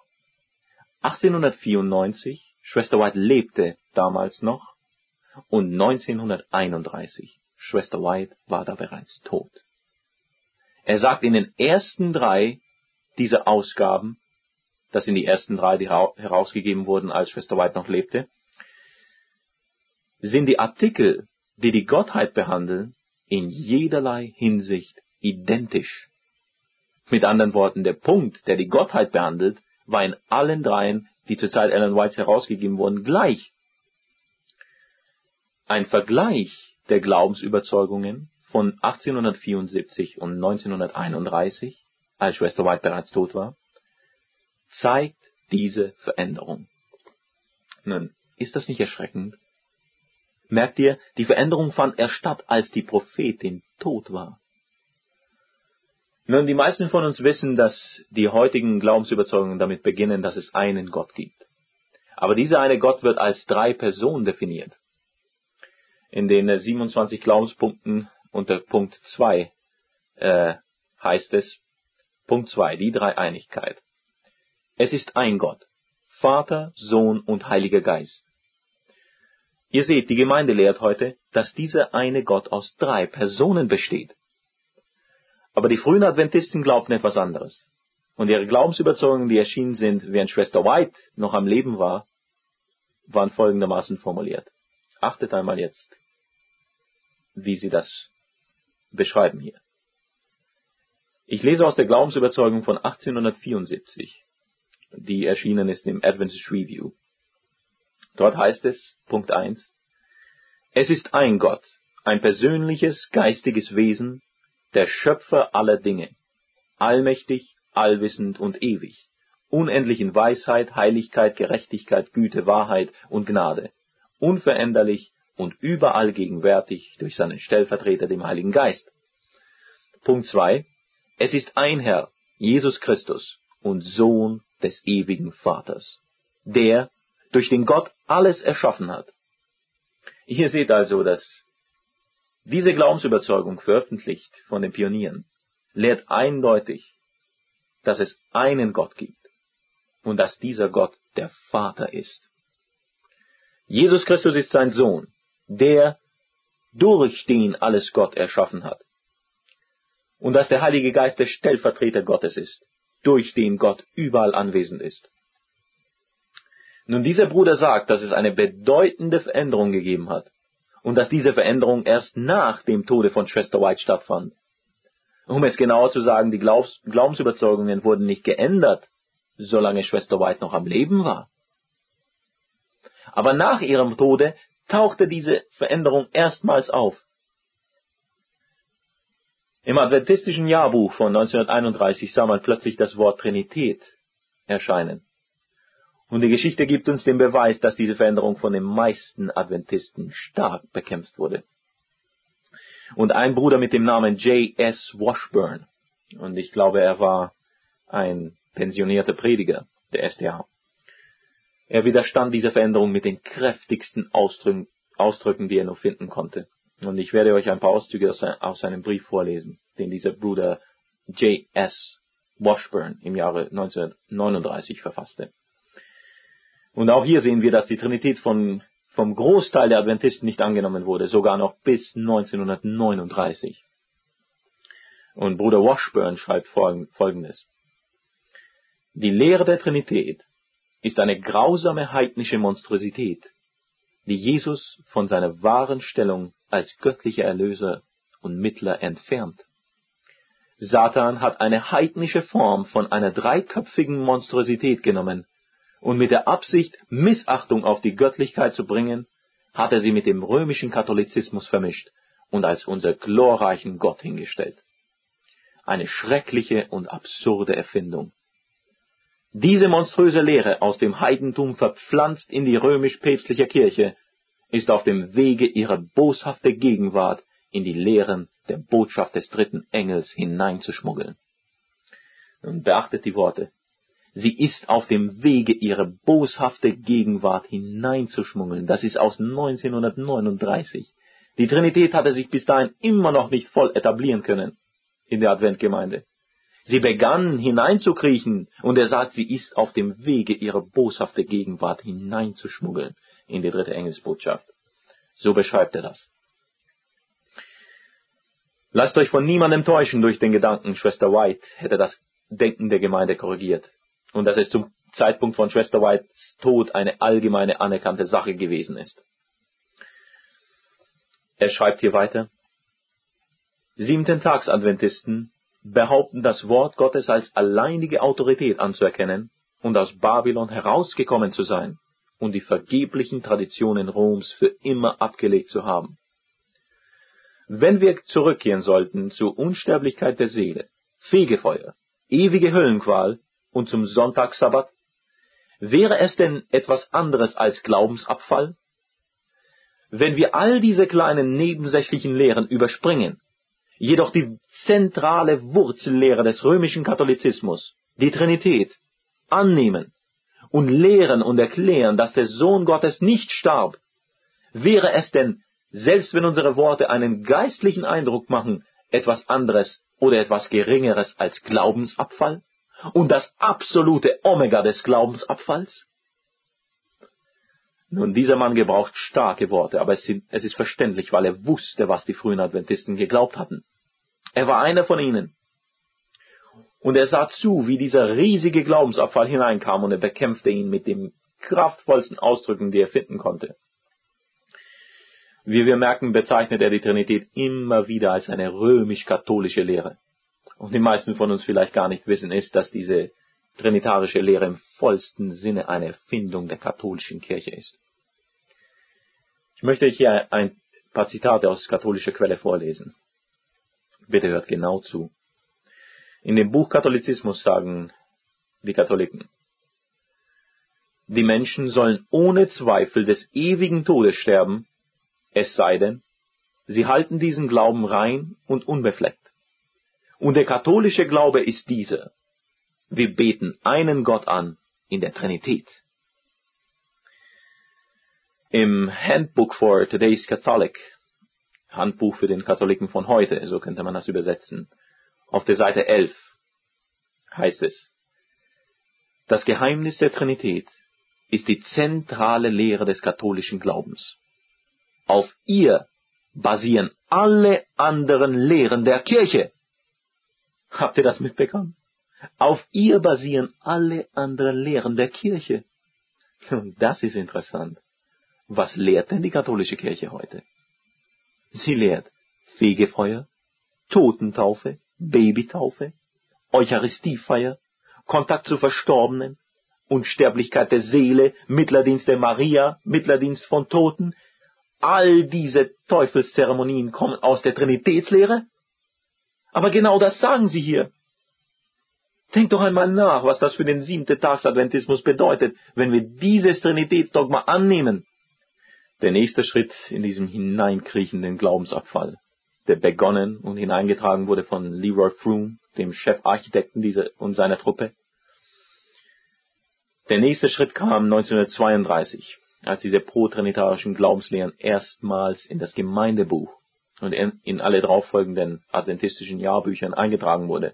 1894, Schwester White lebte damals noch. Und 1931, Schwester White war da bereits tot. Er sagt in den ersten 3 dieser Ausgaben, Das sind die ersten 3, die herausgegeben wurden, als Schwester White noch lebte. Sind die Artikel, die die Gottheit behandeln, in jederlei Hinsicht identisch. Mit anderen Worten, der Punkt, der die Gottheit behandelt, war in allen 3, die zur Zeit Ellen Whites herausgegeben wurden, gleich. Ein Vergleich der Glaubensüberzeugungen von 1874 und 1931, als Schwester White bereits tot war, zeigt diese Veränderung. Nun, ist das nicht erschreckend? Merkt ihr, die Veränderung fand erst statt, als die Prophetin tot war. Nun, die meisten von uns wissen, dass die heutigen Glaubensüberzeugungen damit beginnen, dass es einen Gott gibt. Aber dieser eine Gott wird als 3 Personen definiert. In den 27 Glaubenspunkten unter Punkt 2 heißt es, Punkt 2, die Dreieinigkeit. Es ist ein Gott, Vater, Sohn und Heiliger Geist. Ihr seht, die Gemeinde lehrt heute, dass dieser eine Gott aus 3 Personen besteht. Aber die frühen Adventisten glaubten etwas anderes. Und ihre Glaubensüberzeugungen, die erschienen sind, während Schwester White noch am Leben war, waren folgendermaßen formuliert. Achtet einmal jetzt, wie sie das beschreiben hier. Ich lese aus der Glaubensüberzeugung von 1874, die erschienen ist im Adventist Review. Dort heißt es, Punkt 1, es ist ein Gott, ein persönliches, geistiges Wesen, der Schöpfer aller Dinge, allmächtig, allwissend und ewig, unendlich in Weisheit, Heiligkeit, Gerechtigkeit, Güte, Wahrheit und Gnade, unveränderlich und überall gegenwärtig durch seinen Stellvertreter, dem Heiligen Geist. Punkt 2. Es ist ein Herr, Jesus Christus und Sohn des ewigen Vaters, der durch den Gott alles erschaffen hat. Ihr seht also, dass diese Glaubensüberzeugung, veröffentlicht von den Pionieren, lehrt eindeutig, dass es einen Gott gibt und dass dieser Gott der Vater ist. Jesus Christus ist sein Sohn, der durch den alles Gott erschaffen hat. Und dass der Heilige Geist der Stellvertreter Gottes ist, durch den Gott überall anwesend ist. Nun, dieser Bruder sagt, dass es eine bedeutende Veränderung gegeben hat und dass diese Veränderung erst nach dem Tode von Schwester White stattfand. Um es genauer zu sagen, die Glaubensüberzeugungen wurden nicht geändert, solange Schwester White noch am Leben war. Aber nach ihrem Tode tauchte diese Veränderung erstmals auf. Im adventistischen Jahrbuch von 1931 sah man plötzlich das Wort Trinität erscheinen. Und die Geschichte gibt uns den Beweis, dass diese Veränderung von den meisten Adventisten stark bekämpft wurde. Und ein Bruder mit dem Namen J.S. Washburn, und ich glaube, er war ein pensionierter Prediger der SDA, er widerstand dieser Veränderung mit den kräftigsten Ausdrücken, die er nur finden konnte. Und ich werde euch ein paar Auszüge aus seinem Brief vorlesen, den dieser Bruder J.S. Washburn im Jahre 1939 verfasste. Und auch hier sehen wir, dass die Trinität vom Großteil der Adventisten nicht angenommen wurde, sogar noch bis 1939. Und Bruder Washburn schreibt Folgendes. Die Lehre der Trinität ist eine grausame heidnische Monstrosität, die Jesus von seiner wahren Stellung als göttlicher Erlöser und Mittler entfernt. Satan hat eine heidnische Form von einer dreiköpfigen Monstrosität genommen, und mit der Absicht, Missachtung auf die Göttlichkeit zu bringen, hat er sie mit dem römischen Katholizismus vermischt und als unser glorreichen Gott hingestellt. Eine schreckliche und absurde Erfindung. Diese monströse Lehre aus dem Heidentum verpflanzt in die römisch-päpstliche Kirche, ist auf dem Wege ihre boshafte Gegenwart in die Lehren der Botschaft des dritten Engels hineinzuschmuggeln. Und beachtet die Worte. Sie ist auf dem Wege, ihre boshafte Gegenwart hineinzuschmuggeln. Das ist aus 1939. Die Trinität hatte sich bis dahin immer noch nicht voll etablieren können in der Adventgemeinde. Sie begann hineinzukriechen und er sagt, sie ist auf dem Wege, ihre boshafte Gegenwart hineinzuschmuggeln in die dritte Engelsbotschaft. So beschreibt er das. Lasst euch von niemandem täuschen durch den Gedanken, Schwester White hätte das Denken der Gemeinde korrigiert und dass es zum Zeitpunkt von Schwester Whites Tod eine allgemeine anerkannte Sache gewesen ist. Er schreibt hier weiter: Siebenten-Tags-Adventisten behaupten, das Wort Gottes als alleinige Autorität anzuerkennen und aus Babylon herausgekommen zu sein und die vergeblichen Traditionen Roms für immer abgelegt zu haben. Wenn wir zurückkehren sollten zur Unsterblichkeit der Seele, Fegefeuer, ewige Höllenqual und zum Sonntagssabbat, wäre es denn etwas anderes als Glaubensabfall? Wenn wir all diese kleinen nebensächlichen Lehren überspringen, jedoch die zentrale Wurzellehre des römischen Katholizismus, die Trinität, annehmen und lehren und erklären, dass der Sohn Gottes nicht starb, wäre es denn, selbst wenn unsere Worte einen geistlichen Eindruck machen, etwas anderes oder etwas Geringeres als Glaubensabfall? Und das absolute Omega des Glaubensabfalls? Nun, dieser Mann gebraucht starke Worte, aber es ist verständlich, weil er wusste, was die frühen Adventisten geglaubt hatten. Er war einer von ihnen. Und er sah zu, wie dieser riesige Glaubensabfall hineinkam, und er bekämpfte ihn mit den kraftvollsten Ausdrücken, die er finden konnte. Wie wir merken, bezeichnet er die Trinität immer wieder als eine römisch-katholische Lehre. Und die meisten von uns vielleicht gar nicht wissen, ist, dass diese trinitarische Lehre im vollsten Sinne eine Erfindung der katholischen Kirche ist. Ich möchte euch hier ein paar Zitate aus katholischer Quelle vorlesen. Bitte hört genau zu. In dem Buch Katholizismus sagen die Katholiken: Die Menschen sollen ohne Zweifel des ewigen Todes sterben, es sei denn, sie halten diesen Glauben rein und unbefleckt. Und der katholische Glaube ist dieser: Wir beten einen Gott an in der Trinität. Im Handbook for Today's Catholic, Handbuch für den Katholiken von heute, so könnte man das übersetzen, auf der Seite 11 heißt es: Das Geheimnis der Trinität ist die zentrale Lehre des katholischen Glaubens. Auf ihr basieren alle anderen Lehren der Kirche. Habt ihr das mitbekommen? Auf ihr basieren alle anderen Lehren der Kirche. Und das ist interessant. Was lehrt denn die katholische Kirche heute? Sie lehrt Fegefeuer, Totentaufe, Babytaufe, Eucharistiefeier, Kontakt zu Verstorbenen, Unsterblichkeit der Seele, Mittlerdienst der Maria, Mittlerdienst von Toten. All diese Teufelszeremonien kommen aus der Trinitätslehre. Aber genau das sagen sie hier. Denkt doch einmal nach, was das für den Siebenten-Tags-Adventismus bedeutet, wenn wir dieses Trinitätsdogma annehmen. Der nächste Schritt in diesem hineinkriechenden Glaubensabfall, der begonnen und hineingetragen wurde von Leroy Froome, dem Chefarchitekten und seiner Truppe. Der nächste Schritt kam 1932, als diese protrinitarischen Glaubenslehren erstmals in das Gemeindebuch und in alle darauffolgenden adventistischen Jahrbüchern eingetragen wurde.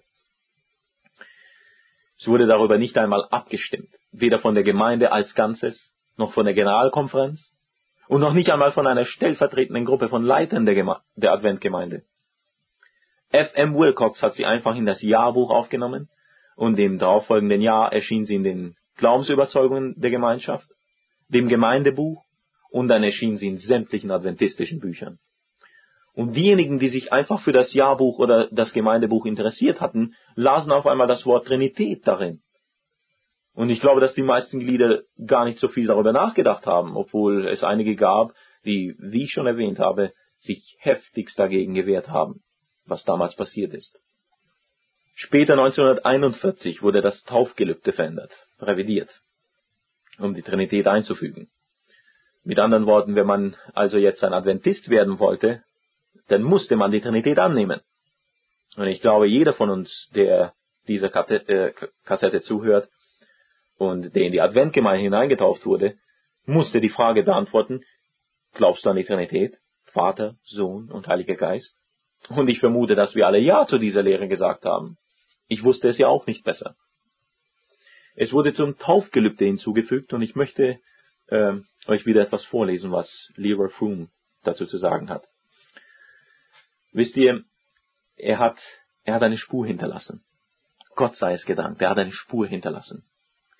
Es wurde darüber nicht einmal abgestimmt, weder von der Gemeinde als Ganzes, noch von der Generalkonferenz und noch nicht einmal von einer stellvertretenden Gruppe von Leitern der Adventgemeinde. F.M. Wilcox hat sie einfach in das Jahrbuch aufgenommen und im darauffolgenden Jahr erschien sie in den Glaubensüberzeugungen der Gemeinschaft, dem Gemeindebuch, und dann erschien sie in sämtlichen adventistischen Büchern. Und diejenigen, die sich einfach für das Jahrbuch oder das Gemeindebuch interessiert hatten, lasen auf einmal das Wort Trinität darin. Und ich glaube, dass die meisten Glieder gar nicht so viel darüber nachgedacht haben, obwohl es einige gab, die, wie ich schon erwähnt habe, sich heftigst dagegen gewehrt haben, was damals passiert ist. Später 1941 wurde das Taufgelübde verändert, revidiert, um die Trinität einzufügen. Mit anderen Worten, wenn man also jetzt ein Adventist werden wollte, dann musste man die Trinität annehmen. Und ich glaube, jeder von uns, der dieser Kassette zuhört und der in die Adventgemeinde hineingetauft wurde, musste die Frage beantworten: Glaubst du an die Trinität? Vater, Sohn und Heiliger Geist? Und ich vermute, dass wir alle Ja zu dieser Lehre gesagt haben. Ich wusste es ja auch nicht besser. Es wurde zum Taufgelübde hinzugefügt, und ich möchte euch wieder etwas vorlesen, was Leroy Froome dazu zu sagen hat. Wisst ihr, er hat eine Spur hinterlassen. Gott sei es gedankt, er hat eine Spur hinterlassen.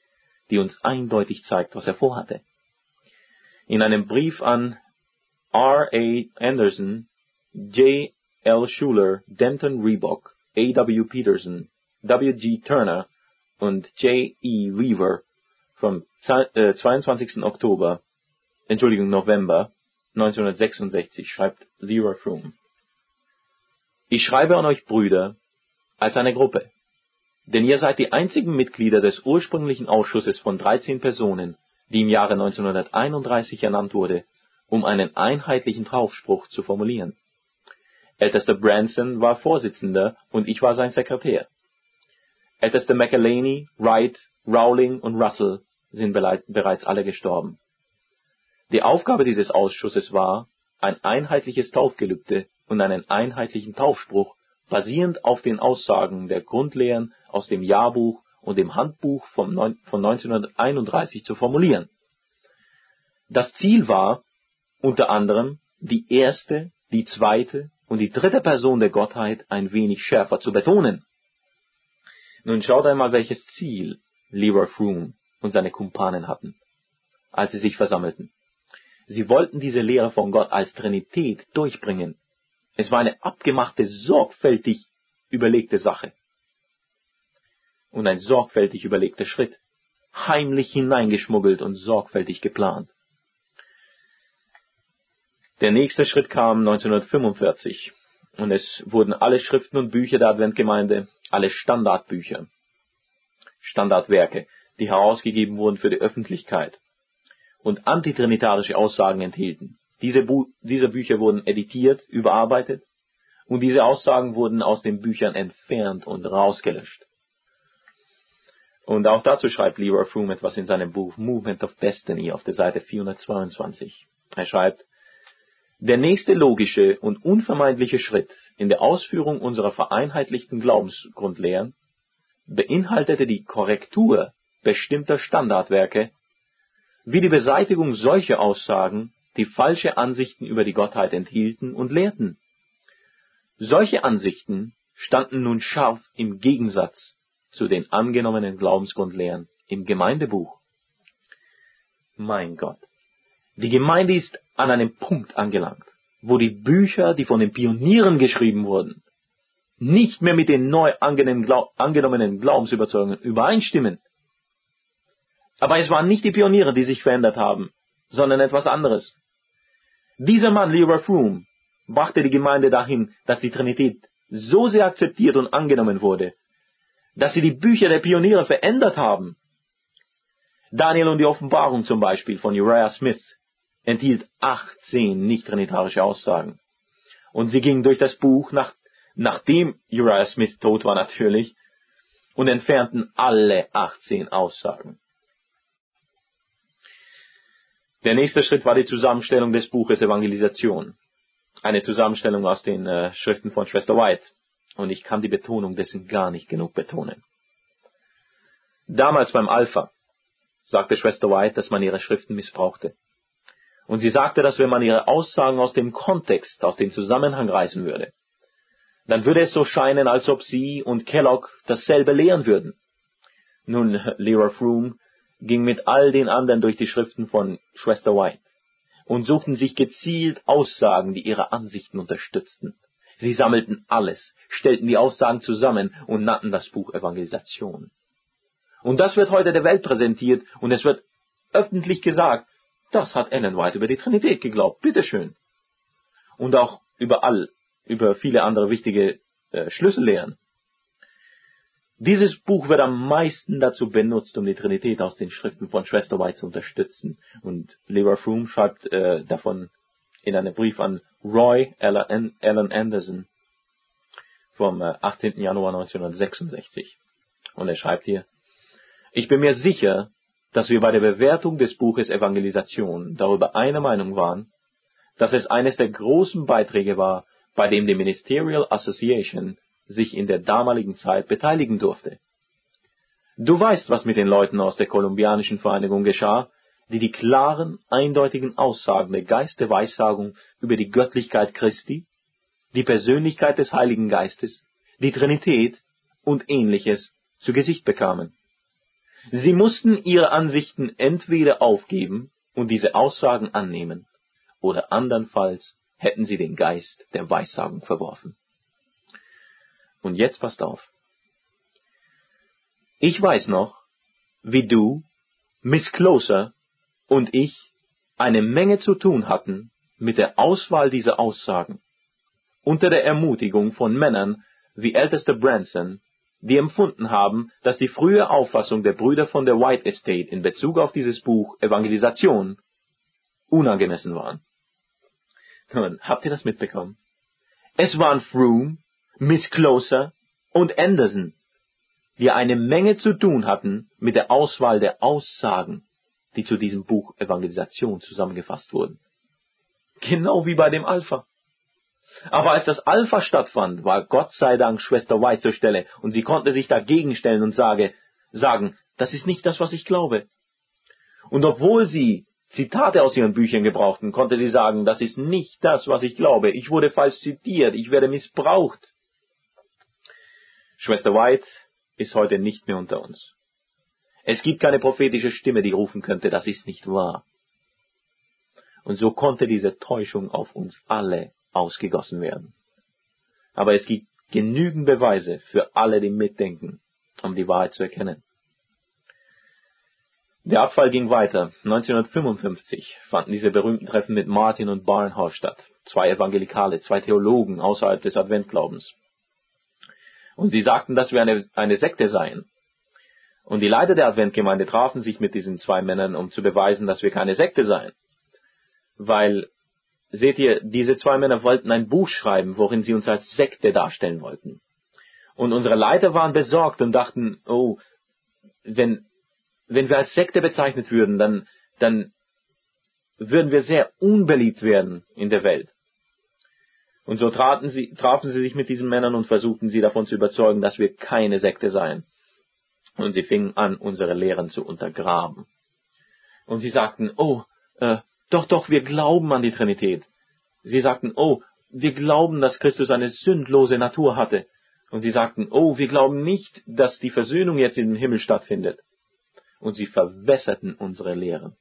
die uns eindeutig zeigt, was er vorhatte. In einem Brief an R.A. Anderson, J. L. Schuler, Denton Reebok, A.W. Peterson, W.G. Turner und J. E. Weaver vom 22. November 1966 schreibt Leroy Froom: Ich schreibe an euch Brüder als eine Gruppe, denn ihr seid die einzigen Mitglieder des ursprünglichen Ausschusses von 13 Personen, die im Jahre 1931 ernannt wurde, um einen einheitlichen Taufspruch zu formulieren. Ältester Branson war Vorsitzender und ich war sein Sekretär. Ältester McElhaney, Wright, Rowling und Russell sind bereits alle gestorben. Die Aufgabe dieses Ausschusses war, ein einheitliches Taufgelübde und einen einheitlichen Taufspruch basierend auf den Aussagen der Grundlehren aus dem Jahrbuch und dem Handbuch von 1931 zu formulieren. Das Ziel war, unter anderem, die erste, die zweite und die dritte Person der Gottheit ein wenig schärfer zu betonen. Nun schaut einmal, welches Ziel Leroy Froom und seine Kumpanen hatten, als sie sich versammelten. Sie wollten diese Lehre von Gott als Trinität durchbringen. Es war eine abgemachte, sorgfältig überlegte Sache. Und ein sorgfältig überlegter Schritt, heimlich hineingeschmuggelt und sorgfältig geplant. Der nächste Schritt kam 1945 und es wurden alle Schriften und Bücher der Adventgemeinde, alle Standardbücher, Standardwerke, die herausgegeben wurden für die Öffentlichkeit und antitrinitarische Aussagen enthielten. Diese Bücher wurden editiert, überarbeitet und diese Aussagen wurden aus den Büchern entfernt und rausgelöscht. Und auch dazu schreibt Leroy Froom etwas in seinem Buch Movement of Destiny auf der Seite 422. Er schreibt: Der nächste logische und unvermeidliche Schritt in der Ausführung unserer vereinheitlichten Glaubensgrundlehren beinhaltete die Korrektur bestimmter Standardwerke, wie die Beseitigung solcher Aussagen, die falsche Ansichten über die Gottheit enthielten und lehrten. Solche Ansichten standen nun scharf im Gegensatz zu den angenommenen Glaubensgrundlehren im Gemeindebuch. Mein Gott, die Gemeinde ist an einem Punkt angelangt, wo die Bücher, die von den Pionieren geschrieben wurden, nicht mehr mit den neu angenommenen Glaubensüberzeugungen übereinstimmen. Aber es waren nicht die Pioniere, die sich verändert haben, sondern etwas anderes. Dieser Mann, Leroy Froom, brachte die Gemeinde dahin, dass die Trinität so sehr akzeptiert und angenommen wurde, dass sie die Bücher der Pioniere verändert haben. Daniel und die Offenbarung zum Beispiel von Uriah Smith enthielt 18 nicht-trinitarische Aussagen. Und sie gingen durch das Buch, nachdem Uriah Smith tot war natürlich, und entfernten alle 18 Aussagen. Der nächste Schritt war die Zusammenstellung des Buches Evangelisation. Eine Zusammenstellung aus den Schriften von Schwester White. Und ich kann die Betonung dessen gar nicht genug betonen. Damals beim Alpha sagte Schwester White, dass man ihre Schriften missbrauchte. Und sie sagte, dass wenn man ihre Aussagen aus dem Kontext, aus dem Zusammenhang reißen würde, dann würde es so scheinen, als ob sie und Kellogg dasselbe lehren würden. Nun, Leroy Froom ging mit all den anderen durch die Schriften von Schwester White und suchten sich gezielt Aussagen, die ihre Ansichten unterstützten. Sie sammelten alles, stellten die Aussagen zusammen und nannten das Buch Evangelisation. Und das wird heute der Welt präsentiert und es wird öffentlich gesagt, das hat Ellen White über die Trinität geglaubt, bitteschön. Und auch über viele andere wichtige Schlüssellehren. Dieses Buch wird am meisten dazu benutzt, um die Trinität aus den Schriften von Schwester White zu unterstützen. Und Leroy Froom schreibt davon in einem Brief an Roy Allen Anderson vom 18. Januar 1966. Und er schreibt hier: Ich bin mir sicher, dass wir bei der Bewertung des Buches Evangelisation darüber einer Meinung waren, dass es eines der großen Beiträge war, bei dem die Ministerial Association sich in der damaligen Zeit beteiligen durfte. Du weißt, was mit den Leuten aus der kolumbianischen Vereinigung geschah, die die klaren, eindeutigen Aussagen der Geist der Weissagung über die Göttlichkeit Christi, die Persönlichkeit des Heiligen Geistes, die Trinität und Ähnliches zu Gesicht bekamen. Sie mussten ihre Ansichten entweder aufgeben und diese Aussagen annehmen, oder andernfalls hätten sie den Geist der Weissagung verworfen. Und jetzt passt auf. Ich weiß noch, wie du, Miss Closer und ich eine Menge zu tun hatten mit der Auswahl dieser Aussagen, unter der Ermutigung von Männern wie Ältester Branson, die empfunden haben, dass die frühe Auffassung der Brüder von der White Estate in Bezug auf dieses Buch Evangelisation unangemessen waren. Nun, habt ihr das mitbekommen? Es waren Froome, Miss Closer und Anderson, die eine Menge zu tun hatten mit der Auswahl der Aussagen, die zu diesem Buch Evangelisation zusammengefasst wurden. Genau wie bei dem Alpha. Aber als das Alpha stattfand, war Gott sei Dank Schwester White zur Stelle und sie konnte sich dagegen stellen und sagen, das ist nicht das, was ich glaube. Und obwohl sie Zitate aus ihren Büchern gebrauchten, konnte sie sagen, das ist nicht das, was ich glaube. Ich wurde falsch zitiert, ich werde missbraucht. Schwester White ist heute nicht mehr unter uns. Es gibt keine prophetische Stimme, die rufen könnte, das ist nicht wahr. Und so konnte diese Täuschung auf uns alle ausgegossen werden. Aber es gibt genügend Beweise für alle, die mitdenken, um die Wahrheit zu erkennen. Der Abfall ging weiter. 1955 fanden diese berühmten Treffen mit Martin und Barnhouse statt. 2 Evangelikale, 2 Theologen außerhalb des Adventglaubens. Und sie sagten, dass wir eine Sekte seien. Und die Leiter der Adventgemeinde trafen sich mit diesen 2 Männern, um zu beweisen, dass wir keine Sekte seien. Weil, seht ihr, diese 2 Männer wollten ein Buch schreiben, worin sie uns als Sekte darstellen wollten. Und unsere Leiter waren besorgt und dachten, oh, wenn wir als Sekte bezeichnet würden, dann würden wir sehr unbeliebt werden in der Welt. Und so trafen sie sich mit diesen Männern und versuchten sie davon zu überzeugen, dass wir keine Sekte seien. Und sie fingen an, unsere Lehren zu untergraben. Und sie sagten, doch, wir glauben an die Trinität. Sie sagten, wir glauben, dass Christus eine sündlose Natur hatte. Und sie sagten, wir glauben nicht, dass die Versöhnung jetzt in den Himmel stattfindet. Und sie verwässerten unsere Lehren.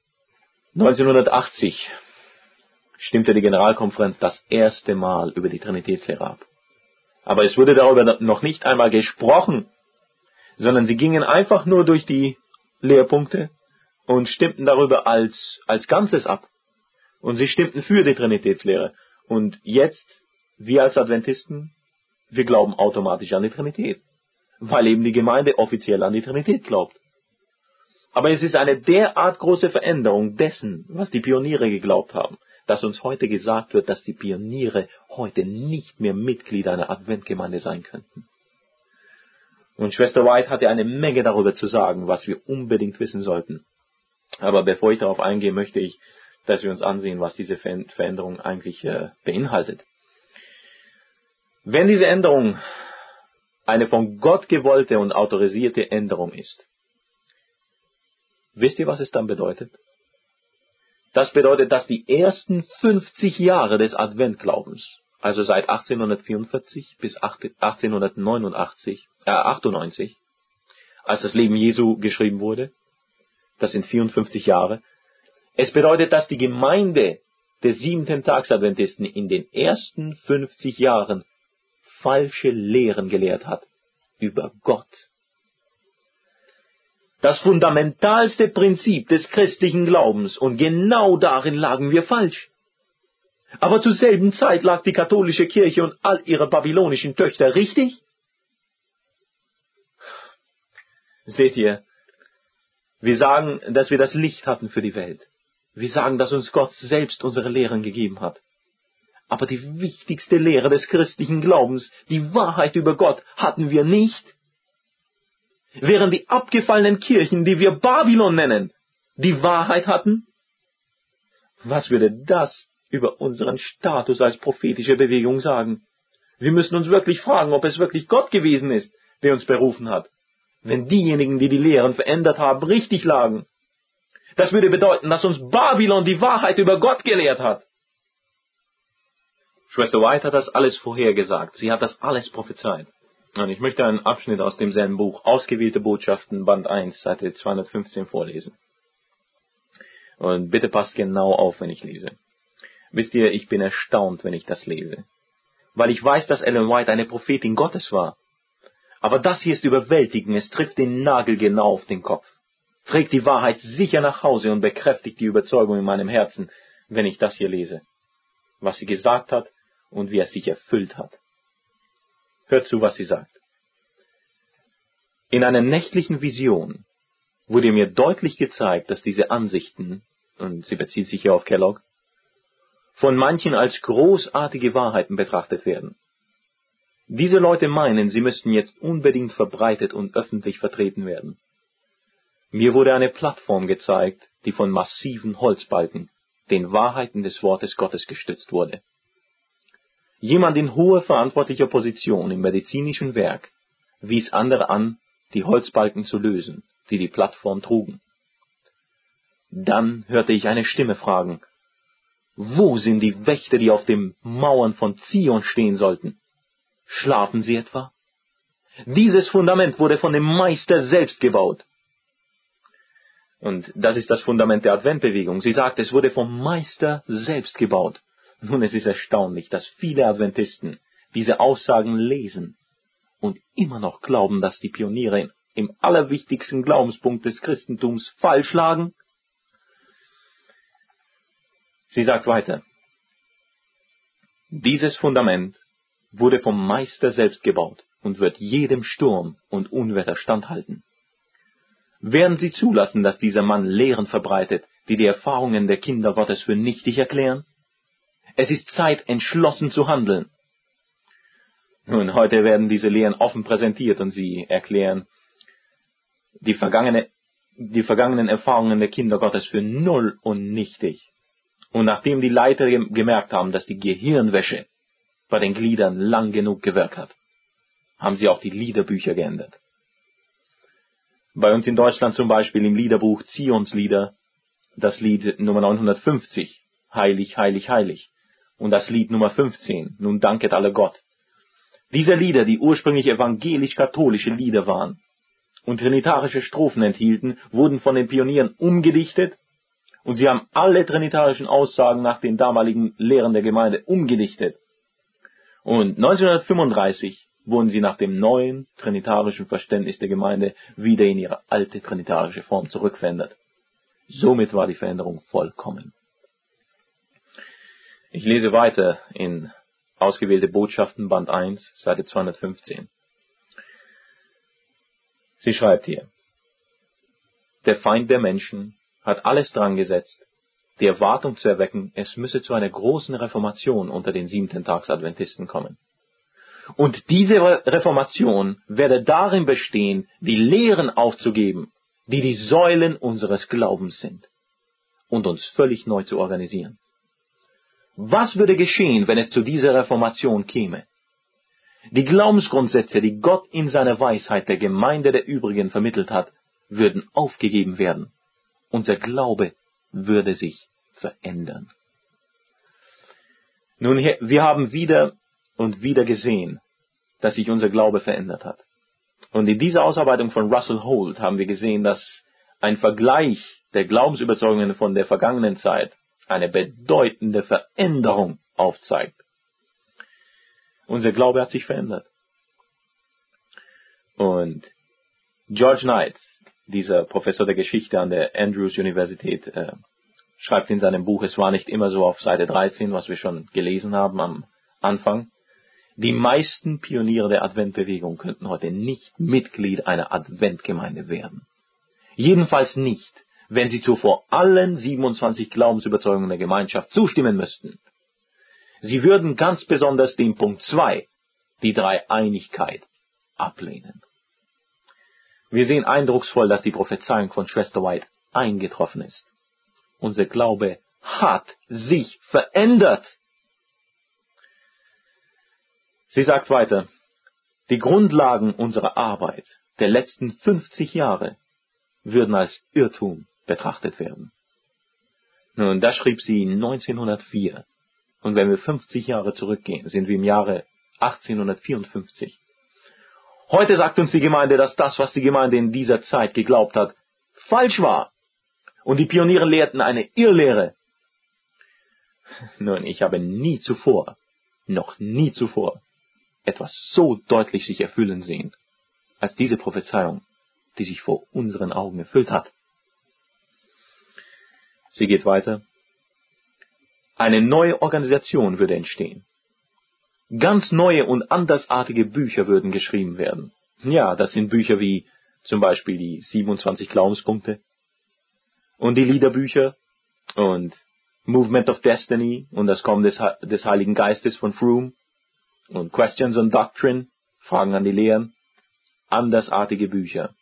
1980 stimmte die Generalkonferenz das erste Mal über die Trinitätslehre ab. Aber es wurde darüber noch nicht einmal gesprochen, sondern sie gingen einfach nur durch die Lehrpunkte und stimmten darüber als Ganzes ab. Und sie stimmten für die Trinitätslehre. Und jetzt, wir als Adventisten, wir glauben automatisch an die Trinität, weil eben die Gemeinde offiziell an die Trinität glaubt. Aber es ist eine derart große Veränderung dessen, was die Pioniere geglaubt haben, dass uns heute gesagt wird, dass die Pioniere heute nicht mehr Mitglieder einer Adventgemeinde sein könnten. Und Schwester White hatte eine Menge darüber zu sagen, was wir unbedingt wissen sollten. Aber bevor ich darauf eingehe, möchte ich, dass wir uns ansehen, was diese Veränderung eigentlich beinhaltet. Wenn diese Änderung eine von Gott gewollte und autorisierte Änderung ist, wisst ihr, was es dann bedeutet? Das bedeutet, dass die ersten 50 Jahre des Adventglaubens, also seit 1844 bis 1898, als das Leben Jesu geschrieben wurde, das sind 54 Jahre, es bedeutet, dass die Gemeinde der 7-Tags-Adventisten in den ersten 50 Jahren falsche Lehren gelehrt hat über Gott. Das fundamentalste Prinzip des christlichen Glaubens, und genau darin lagen wir falsch. Aber zur selben Zeit lag die katholische Kirche und all ihre babylonischen Töchter richtig? Seht ihr, wir sagen, dass wir das Licht hatten für die Welt. Wir sagen, dass uns Gott selbst unsere Lehren gegeben hat. Aber die wichtigste Lehre des christlichen Glaubens, die Wahrheit über Gott, hatten wir nicht. Während die abgefallenen Kirchen, die wir Babylon nennen, die Wahrheit hatten? Was würde das über unseren Status als prophetische Bewegung sagen? Wir müssen uns wirklich fragen, ob es wirklich Gott gewesen ist, der uns berufen hat, wenn diejenigen, die die Lehren verändert haben, richtig lagen. Das würde bedeuten, dass uns Babylon die Wahrheit über Gott gelehrt hat. Schwester White hat das alles vorhergesagt. Sie hat das alles prophezeit. Und ich möchte einen Abschnitt aus demselben Buch, Ausgewählte Botschaften, Band 1, Seite 215 vorlesen. Und bitte passt genau auf, wenn ich lese. Wisst ihr, ich bin erstaunt, wenn ich das lese. Weil ich weiß, dass Ellen White eine Prophetin Gottes war. Aber das hier ist überwältigend, es trifft den Nagel genau auf den Kopf. Trägt die Wahrheit sicher nach Hause und bekräftigt die Überzeugung in meinem Herzen, wenn ich das hier lese. Was sie gesagt hat und wie es sich erfüllt hat. Hört zu, was sie sagt. In einer nächtlichen Vision wurde mir deutlich gezeigt, dass diese Ansichten, und sie bezieht sich hier auf Kellogg, von manchen als großartige Wahrheiten betrachtet werden. Diese Leute meinen, sie müssten jetzt unbedingt verbreitet und öffentlich vertreten werden. Mir wurde eine Plattform gezeigt, die von massiven Holzbalken, den Wahrheiten des Wortes Gottes gestützt wurde. Jemand in hoher verantwortlicher Position im medizinischen Werk wies andere an, die Holzbalken zu lösen, die die Plattform trugen. Dann hörte ich eine Stimme fragen, wo sind die Wächter, die auf den Mauern von Zion stehen sollten? Schlafen sie etwa? Dieses Fundament wurde von dem Meister selbst gebaut. Und das ist das Fundament der Adventbewegung. Sie sagt, es wurde vom Meister selbst gebaut. Nun, es ist erstaunlich, dass viele Adventisten diese Aussagen lesen und immer noch glauben, dass die Pioniere im allerwichtigsten Glaubenspunkt des Christentums falsch lagen. Sie sagt weiter, dieses Fundament wurde vom Meister selbst gebaut und wird jedem Sturm und Unwetter standhalten. Werden Sie zulassen, dass dieser Mann Lehren verbreitet, die die Erfahrungen der Kinder Gottes für nichtig erklären? Es ist Zeit, entschlossen zu handeln. Nun, heute werden diese Lehren offen präsentiert und sie erklären die vergangenen Erfahrungen der Kinder Gottes für null und nichtig. Und nachdem die Leiter gemerkt haben, dass die Gehirnwäsche bei den Gliedern lang genug gewirkt hat, haben sie auch die Liederbücher geändert. Bei uns in Deutschland zum Beispiel im Liederbuch Zionslieder, das Lied Nummer 950, Heilig, Heilig, Heilig, und das Lied Nummer 15, Nun danket alle Gott. Diese Lieder, die ursprünglich evangelisch-katholische Lieder waren und trinitarische Strophen enthielten, wurden von den Pionieren umgedichtet und sie haben alle trinitarischen Aussagen nach den damaligen Lehren der Gemeinde umgedichtet. Und 1935 wurden sie nach dem neuen trinitarischen Verständnis der Gemeinde wieder in ihre alte trinitarische Form zurückverändert. Somit war die Veränderung vollkommen. Ich lese weiter in Ausgewählte Botschaften, Band 1, Seite 215. Sie schreibt hier, der Feind der Menschen hat alles dran gesetzt, die Erwartung zu erwecken, es müsse zu einer großen Reformation unter den Siebenten-Tags-Adventisten kommen. Und diese Reformation werde darin bestehen, die Lehren aufzugeben, die die Säulen unseres Glaubens sind, und uns völlig neu zu organisieren. Was würde geschehen, wenn es zu dieser Reformation käme? Die Glaubensgrundsätze, die Gott in seiner Weisheit der Gemeinde der Übrigen vermittelt hat, würden aufgegeben werden. Unser Glaube würde sich verändern. Nun, wir haben wieder und wieder gesehen, dass sich unser Glaube verändert hat. Und in dieser Ausarbeitung von Russell Holt haben wir gesehen, dass ein Vergleich der Glaubensüberzeugungen von der vergangenen Zeit eine bedeutende Veränderung aufzeigt. Unser Glaube hat sich verändert. Und George Knight, dieser Professor der Geschichte an der Andrews Universität, schreibt in seinem Buch, es war nicht immer so, auf Seite 13, was wir schon gelesen haben am Anfang, die meisten Pioniere der Adventbewegung könnten heute nicht Mitglied einer Adventgemeinde werden. Jedenfalls nicht, wenn sie zuvor allen 27 Glaubensüberzeugungen der Gemeinschaft zustimmen müssten. Sie würden ganz besonders den Punkt 2, die Dreieinigkeit, ablehnen. Wir sehen eindrucksvoll, dass die Prophezeiung von Schwester White eingetroffen ist. Unser Glaube hat sich verändert. Sie sagt weiter, die Grundlagen unserer Arbeit der letzten 50 Jahre würden als Irrtum betrachtet werden. Nun, das schrieb sie 1904. Und wenn wir 50 Jahre zurückgehen, sind wir im Jahre 1854. Heute sagt uns die Gemeinde, dass das, was die Gemeinde in dieser Zeit geglaubt hat, falsch war. Und die Pioniere lehrten eine Irrlehre. Nun, ich habe noch nie zuvor, etwas so deutlich sich erfüllen sehen, als diese Prophezeiung, die sich vor unseren Augen erfüllt hat. Sie geht weiter. Eine neue Organisation würde entstehen. Ganz neue und andersartige Bücher würden geschrieben werden. Ja, das sind Bücher wie zum Beispiel die 27 Glaubenspunkte und die Liederbücher und Movement of Destiny und das Kommen des Heiligen Geistes von Froome und Questions on Doctrine, Fragen an die Lehren, andersartige Bücher.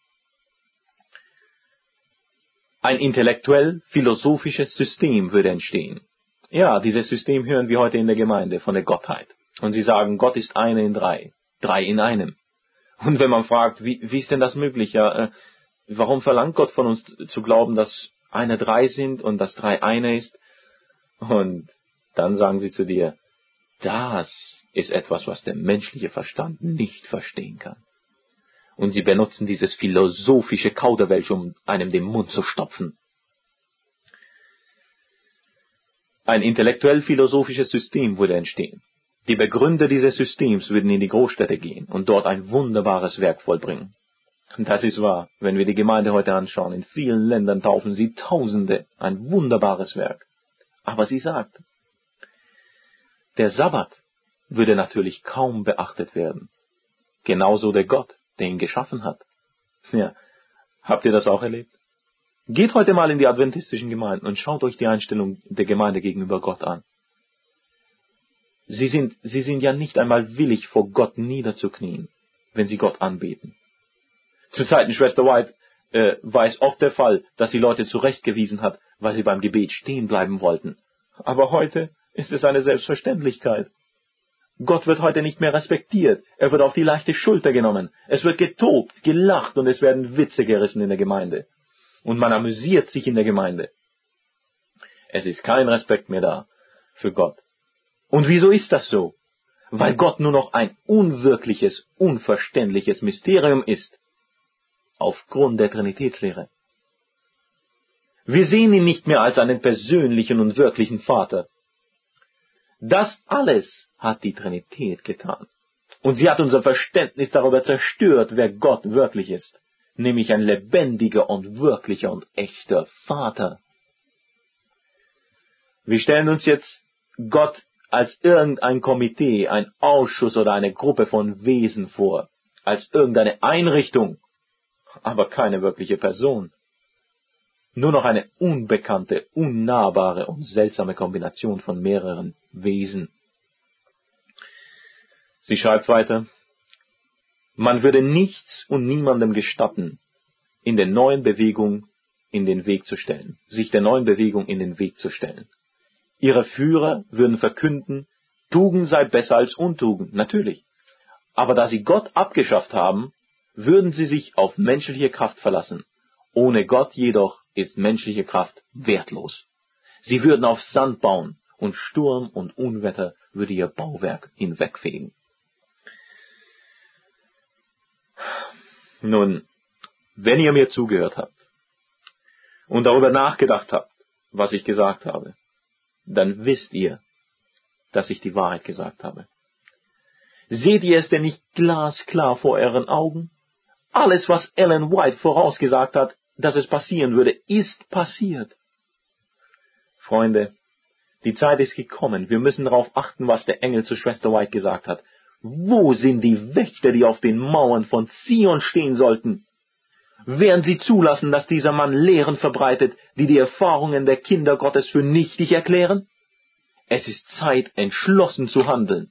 Ein intellektuell-philosophisches System würde entstehen. Ja, dieses System hören wir heute in der Gemeinde von der Gottheit. Und sie sagen, Gott ist einer in drei, drei in einem. Und wenn man fragt, wie ist denn das möglich? Ja, warum verlangt Gott von uns zu glauben, dass einer drei sind und dass drei einer ist? Und dann sagen sie zu dir, das ist etwas, was der menschliche Verstand nicht verstehen kann. Und sie benutzen dieses philosophische Kauderwelsch, um einem den Mund zu stopfen. Ein intellektuell-philosophisches System würde entstehen. Die Begründer dieses Systems würden in die Großstädte gehen und dort ein wunderbares Werk vollbringen. Das ist wahr, wenn wir die Gemeinde heute anschauen. In vielen Ländern taufen sie Tausende, ein wunderbares Werk. Aber sie sagt, der Sabbat würde natürlich kaum beachtet werden. Genauso der Gott, der ihn geschaffen hat. Ja, habt ihr das auch erlebt? Geht heute mal in die adventistischen Gemeinden und schaut euch die Einstellung der Gemeinde gegenüber Gott an. Sie sind ja nicht einmal willig, vor Gott niederzuknien, wenn sie Gott anbeten. Zu Zeiten Schwester White war es oft der Fall, dass sie Leute zurechtgewiesen hat, weil sie beim Gebet stehen bleiben wollten. Aber heute ist es eine Selbstverständlichkeit. Gott wird heute nicht mehr respektiert. Er wird auf die leichte Schulter genommen. Es wird getobt, gelacht und es werden Witze gerissen in der Gemeinde. Und man amüsiert sich in der Gemeinde. Es ist kein Respekt mehr da für Gott. Und wieso ist das so? Weil Gott nur noch ein unwirkliches, unverständliches Mysterium ist. Aufgrund der Trinitätslehre. Wir sehen ihn nicht mehr als einen persönlichen und wirklichen Vater. Das alles hat die Trinität getan. Und sie hat unser Verständnis darüber zerstört, wer Gott wirklich ist. Nämlich ein lebendiger und wirklicher und echter Vater. Wir stellen uns jetzt Gott als irgendein Komitee, ein Ausschuss oder eine Gruppe von Wesen vor. Als irgendeine Einrichtung. Aber keine wirkliche Person. Nur noch eine unbekannte, unnahbare und seltsame Kombination von mehreren Wesen. Sie schreibt weiter, man würde nichts und niemandem gestatten, sich der neuen Bewegung in den Weg zu stellen. Ihre Führer würden verkünden, Tugend sei besser als Untugend, natürlich. Aber da sie Gott abgeschafft haben, würden sie sich auf menschliche Kraft verlassen. Ohne Gott jedoch ist menschliche Kraft wertlos. Sie würden auf Sand bauen und Sturm und Unwetter würde ihr Bauwerk hinwegfegen. Nun, wenn ihr mir zugehört habt und darüber nachgedacht habt, was ich gesagt habe, dann wisst ihr, dass ich die Wahrheit gesagt habe. Seht ihr es denn nicht glasklar vor euren Augen? Alles, was Ellen White vorausgesagt hat, dass es passieren würde, ist passiert. Freunde, die Zeit ist gekommen. Wir müssen darauf achten, was der Engel zu Schwester White gesagt hat. Wo sind die Wächter, die auf den Mauern von Zion stehen sollten? Werden sie zulassen, dass dieser Mann Lehren verbreitet, die die Erfahrungen der Kinder Gottes für nichtig erklären? Es ist Zeit, entschlossen zu handeln.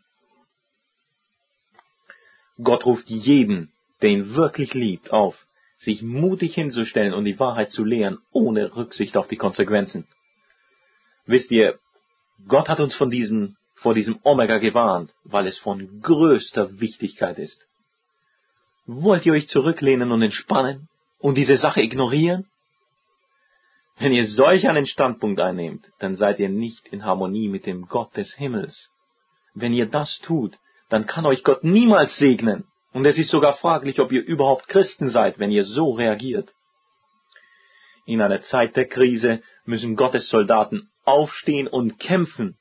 Gott ruft jeden, der ihn wirklich liebt, auf, sich mutig hinzustellen und die Wahrheit zu lehren, ohne Rücksicht auf die Konsequenzen. Wisst ihr, Gott hat uns vor diesem Omega gewarnt, weil es von größter Wichtigkeit ist. Wollt ihr euch zurücklehnen und entspannen und diese Sache ignorieren? Wenn ihr solch einen Standpunkt einnehmt, dann seid ihr nicht in Harmonie mit dem Gott des Himmels. Wenn ihr das tut, dann kann euch Gott niemals segnen. Und es ist sogar fraglich, ob ihr überhaupt Christen seid, wenn ihr so reagiert. In einer Zeit der Krise müssen Gottes Soldaten aufstehen und kämpfen.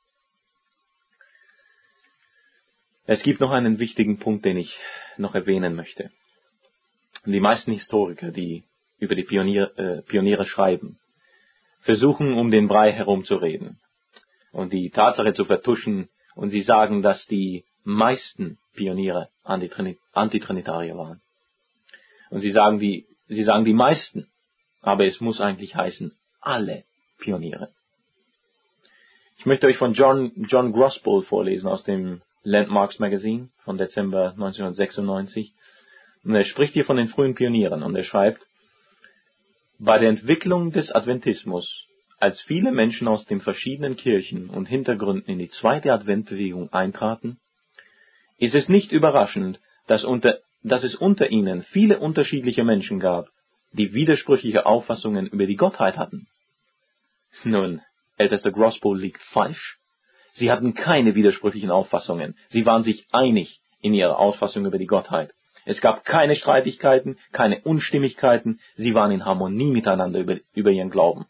Es gibt noch einen wichtigen Punkt, den ich noch erwähnen möchte. Die meisten Historiker, die über die Pioniere schreiben, versuchen, um den Brei herumzureden und die Tatsache zu vertuschen, und sie sagen, dass die meisten Pioniere Antitrinitarier waren. Und sie sagen die meisten, aber es muss eigentlich heißen, alle Pioniere. Ich möchte euch von John Grossbull vorlesen aus dem Landmarks Magazine von Dezember 1996. Und er spricht hier von den frühen Pionieren und er schreibt: Bei der Entwicklung des Adventismus, als viele Menschen aus den verschiedenen Kirchen und Hintergründen in die zweite Adventbewegung eintraten, ist es nicht überraschend, dass es unter ihnen viele unterschiedliche Menschen gab, die widersprüchliche Auffassungen über die Gottheit hatten. Nun, ältester Grossbull liegt falsch. Sie hatten keine widersprüchlichen Auffassungen. Sie waren sich einig in ihrer Auffassung über die Gottheit. Es gab keine Streitigkeiten, keine Unstimmigkeiten. Sie waren in Harmonie miteinander über ihren Glauben.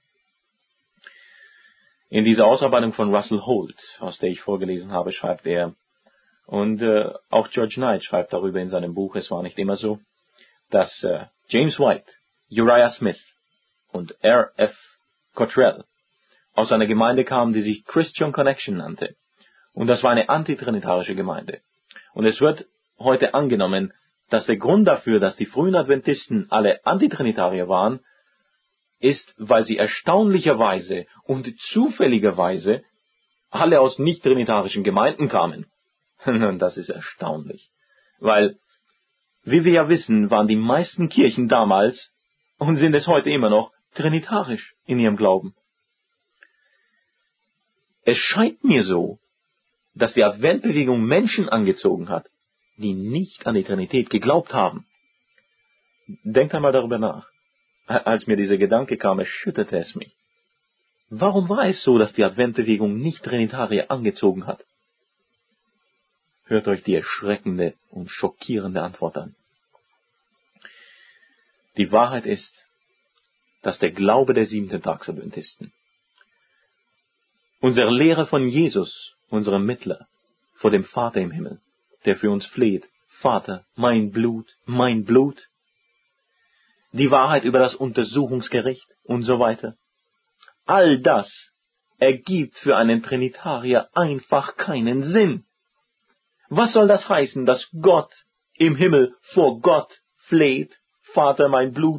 In dieser Ausarbeitung von Russell Holt, aus der ich vorgelesen habe, schreibt er, und auch George Knight schreibt darüber in seinem Buch, es war nicht immer so, dass James White, Uriah Smith und R.F. Cottrell aus einer Gemeinde kamen, die sich Christian Connection nannte. Und das war eine antitrinitarische Gemeinde. Und es wird heute angenommen, dass der Grund dafür, dass die frühen Adventisten alle Antitrinitarier waren, ist, weil sie erstaunlicherweise und zufälligerweise alle aus nicht-trinitarischen Gemeinden kamen. Das ist erstaunlich. Weil, wie wir ja wissen, waren die meisten Kirchen damals und sind es heute immer noch trinitarisch in ihrem Glauben. Es scheint mir so, dass die Adventbewegung Menschen angezogen hat, die nicht an die Trinität geglaubt haben. Denkt einmal darüber nach. Als mir dieser Gedanke kam, erschütterte es mich. Warum war es so, dass die Adventbewegung Nicht-Trinitarier angezogen hat? Hört euch die erschreckende und schockierende Antwort an. Die Wahrheit ist, dass der Glaube der Siebenten-Tags-Adventisten, unsere Lehre von Jesus, unserem Mittler, vor dem Vater im Himmel, der für uns fleht, Vater, mein Blut, die Wahrheit über das Untersuchungsgericht und so weiter. All das ergibt für einen Trinitarier einfach keinen Sinn. Was soll das heißen, dass Gott im Himmel vor Gott fleht, Vater, mein Blut?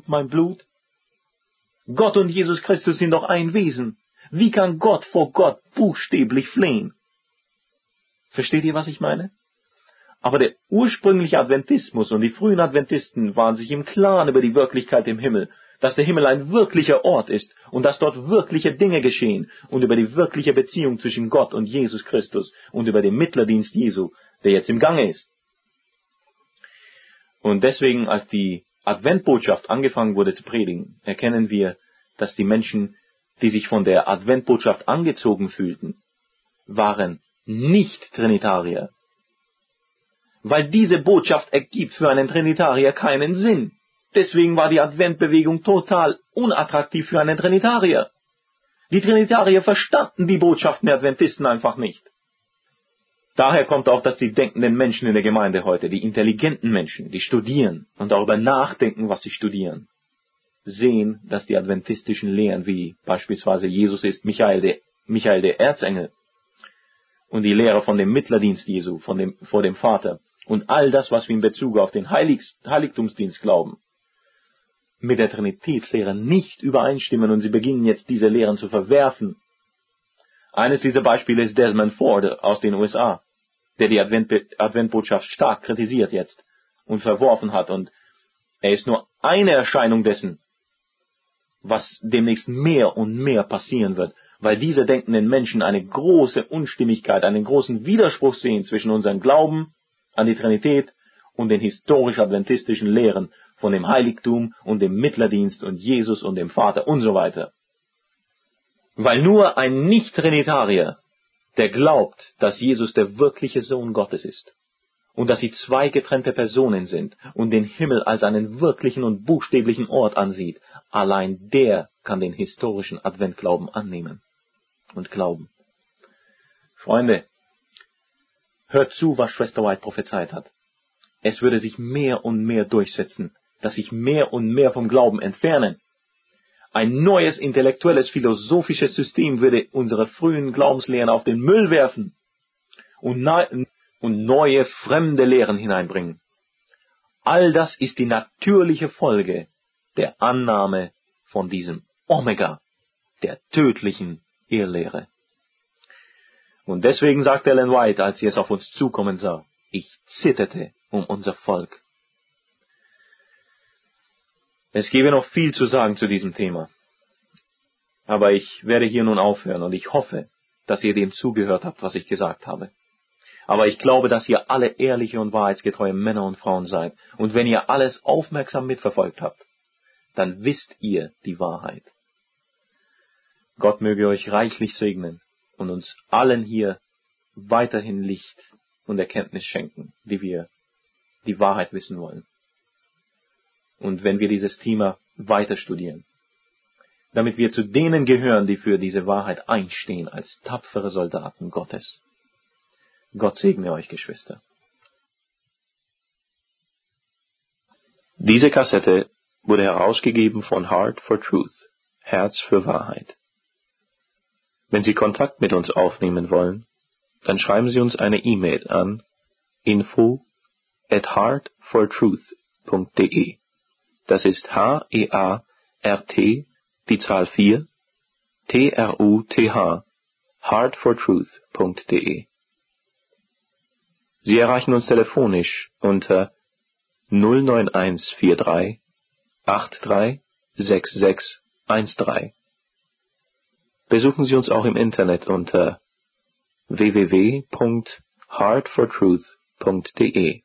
Gott und Jesus Christus sind doch ein Wesen. Wie kann Gott vor Gott buchstäblich flehen? Versteht ihr, was ich meine? Aber der ursprüngliche Adventismus und die frühen Adventisten waren sich im Klaren über die Wirklichkeit im Himmel, dass der Himmel ein wirklicher Ort ist und dass dort wirkliche Dinge geschehen und über die wirkliche Beziehung zwischen Gott und Jesus Christus und über den Mittlerdienst Jesu, der jetzt im Gange ist. Und deswegen, als die Adventbotschaft angefangen wurde zu predigen, erkennen wir, dass die Menschen, die sich von der Adventbotschaft angezogen fühlten, waren nicht Trinitarier. Weil diese Botschaft ergibt für einen Trinitarier keinen Sinn. Deswegen war die Adventbewegung total unattraktiv für einen Trinitarier. Die Trinitarier verstanden die Botschaften der Adventisten einfach nicht. Daher kommt auch, dass die denkenden Menschen in der Gemeinde heute, die intelligenten Menschen, die studieren und darüber nachdenken, was sie studieren, sehen, dass die adventistischen Lehren, wie beispielsweise Jesus ist Michael der Erzengel und die Lehre von dem Mittlerdienst Jesu vor dem Vater und all das, was wir in Bezug auf den Heiligtumsdienst glauben, mit der Trinitätslehre nicht übereinstimmen und sie beginnen jetzt diese Lehren zu verwerfen. Eines dieser Beispiele ist Desmond Ford aus den USA, der die Adventbotschaft stark kritisiert jetzt und verworfen hat, und er ist nur eine Erscheinung dessen, was demnächst mehr und mehr passieren wird, weil diese denkenden Menschen eine große Unstimmigkeit, einen großen Widerspruch sehen zwischen unserem Glauben an die Trinität und den historisch-adventistischen Lehren von dem Heiligtum und dem Mittlerdienst und Jesus und dem Vater und so weiter. Weil nur ein Nicht-Trinitarier, der glaubt, dass Jesus der wirkliche Sohn Gottes ist und dass sie zwei getrennte Personen sind und den Himmel als einen wirklichen und buchstäblichen Ort ansieht, allein der kann den historischen Adventglauben annehmen und glauben. Freunde, hört zu, was Schwester White prophezeit hat. Es würde sich mehr und mehr durchsetzen, dass sich mehr und mehr vom Glauben entfernen. Ein neues intellektuelles, philosophisches System würde unsere frühen Glaubenslehren auf den Müll werfen und neue fremde Lehren hineinbringen. All das ist die natürliche Folge der Annahme von diesem Omega, der tödlichen Irrlehre. Und deswegen sagte Ellen White, als sie es auf uns zukommen sah, ich zitterte um unser Volk. Es gäbe noch viel zu sagen zu diesem Thema. Aber ich werde hier nun aufhören und ich hoffe, dass ihr dem zugehört habt, was ich gesagt habe. Aber ich glaube, dass ihr alle ehrliche und wahrheitsgetreue Männer und Frauen seid. Und wenn ihr alles aufmerksam mitverfolgt habt, dann wisst ihr die Wahrheit. Gott möge euch reichlich segnen und uns allen hier weiterhin Licht und Erkenntnis schenken, die wir die Wahrheit wissen wollen. Und wenn wir dieses Thema weiter studieren, damit wir zu denen gehören, die für diese Wahrheit einstehen als tapfere Soldaten Gottes. Gott segne euch, Geschwister. Diese Kassette wurde herausgegeben von Heart for Truth, Herz für Wahrheit. Wenn Sie Kontakt mit uns aufnehmen wollen, dann schreiben Sie uns eine E-Mail an info@heartfortruth.de. Das ist H-E-A-R-T, die Zahl 4, T-R-U-T-H, heartfortruth.de. Sie erreichen uns telefonisch unter 09143 836613. Besuchen Sie uns auch im Internet unter www.heartfortruth.de.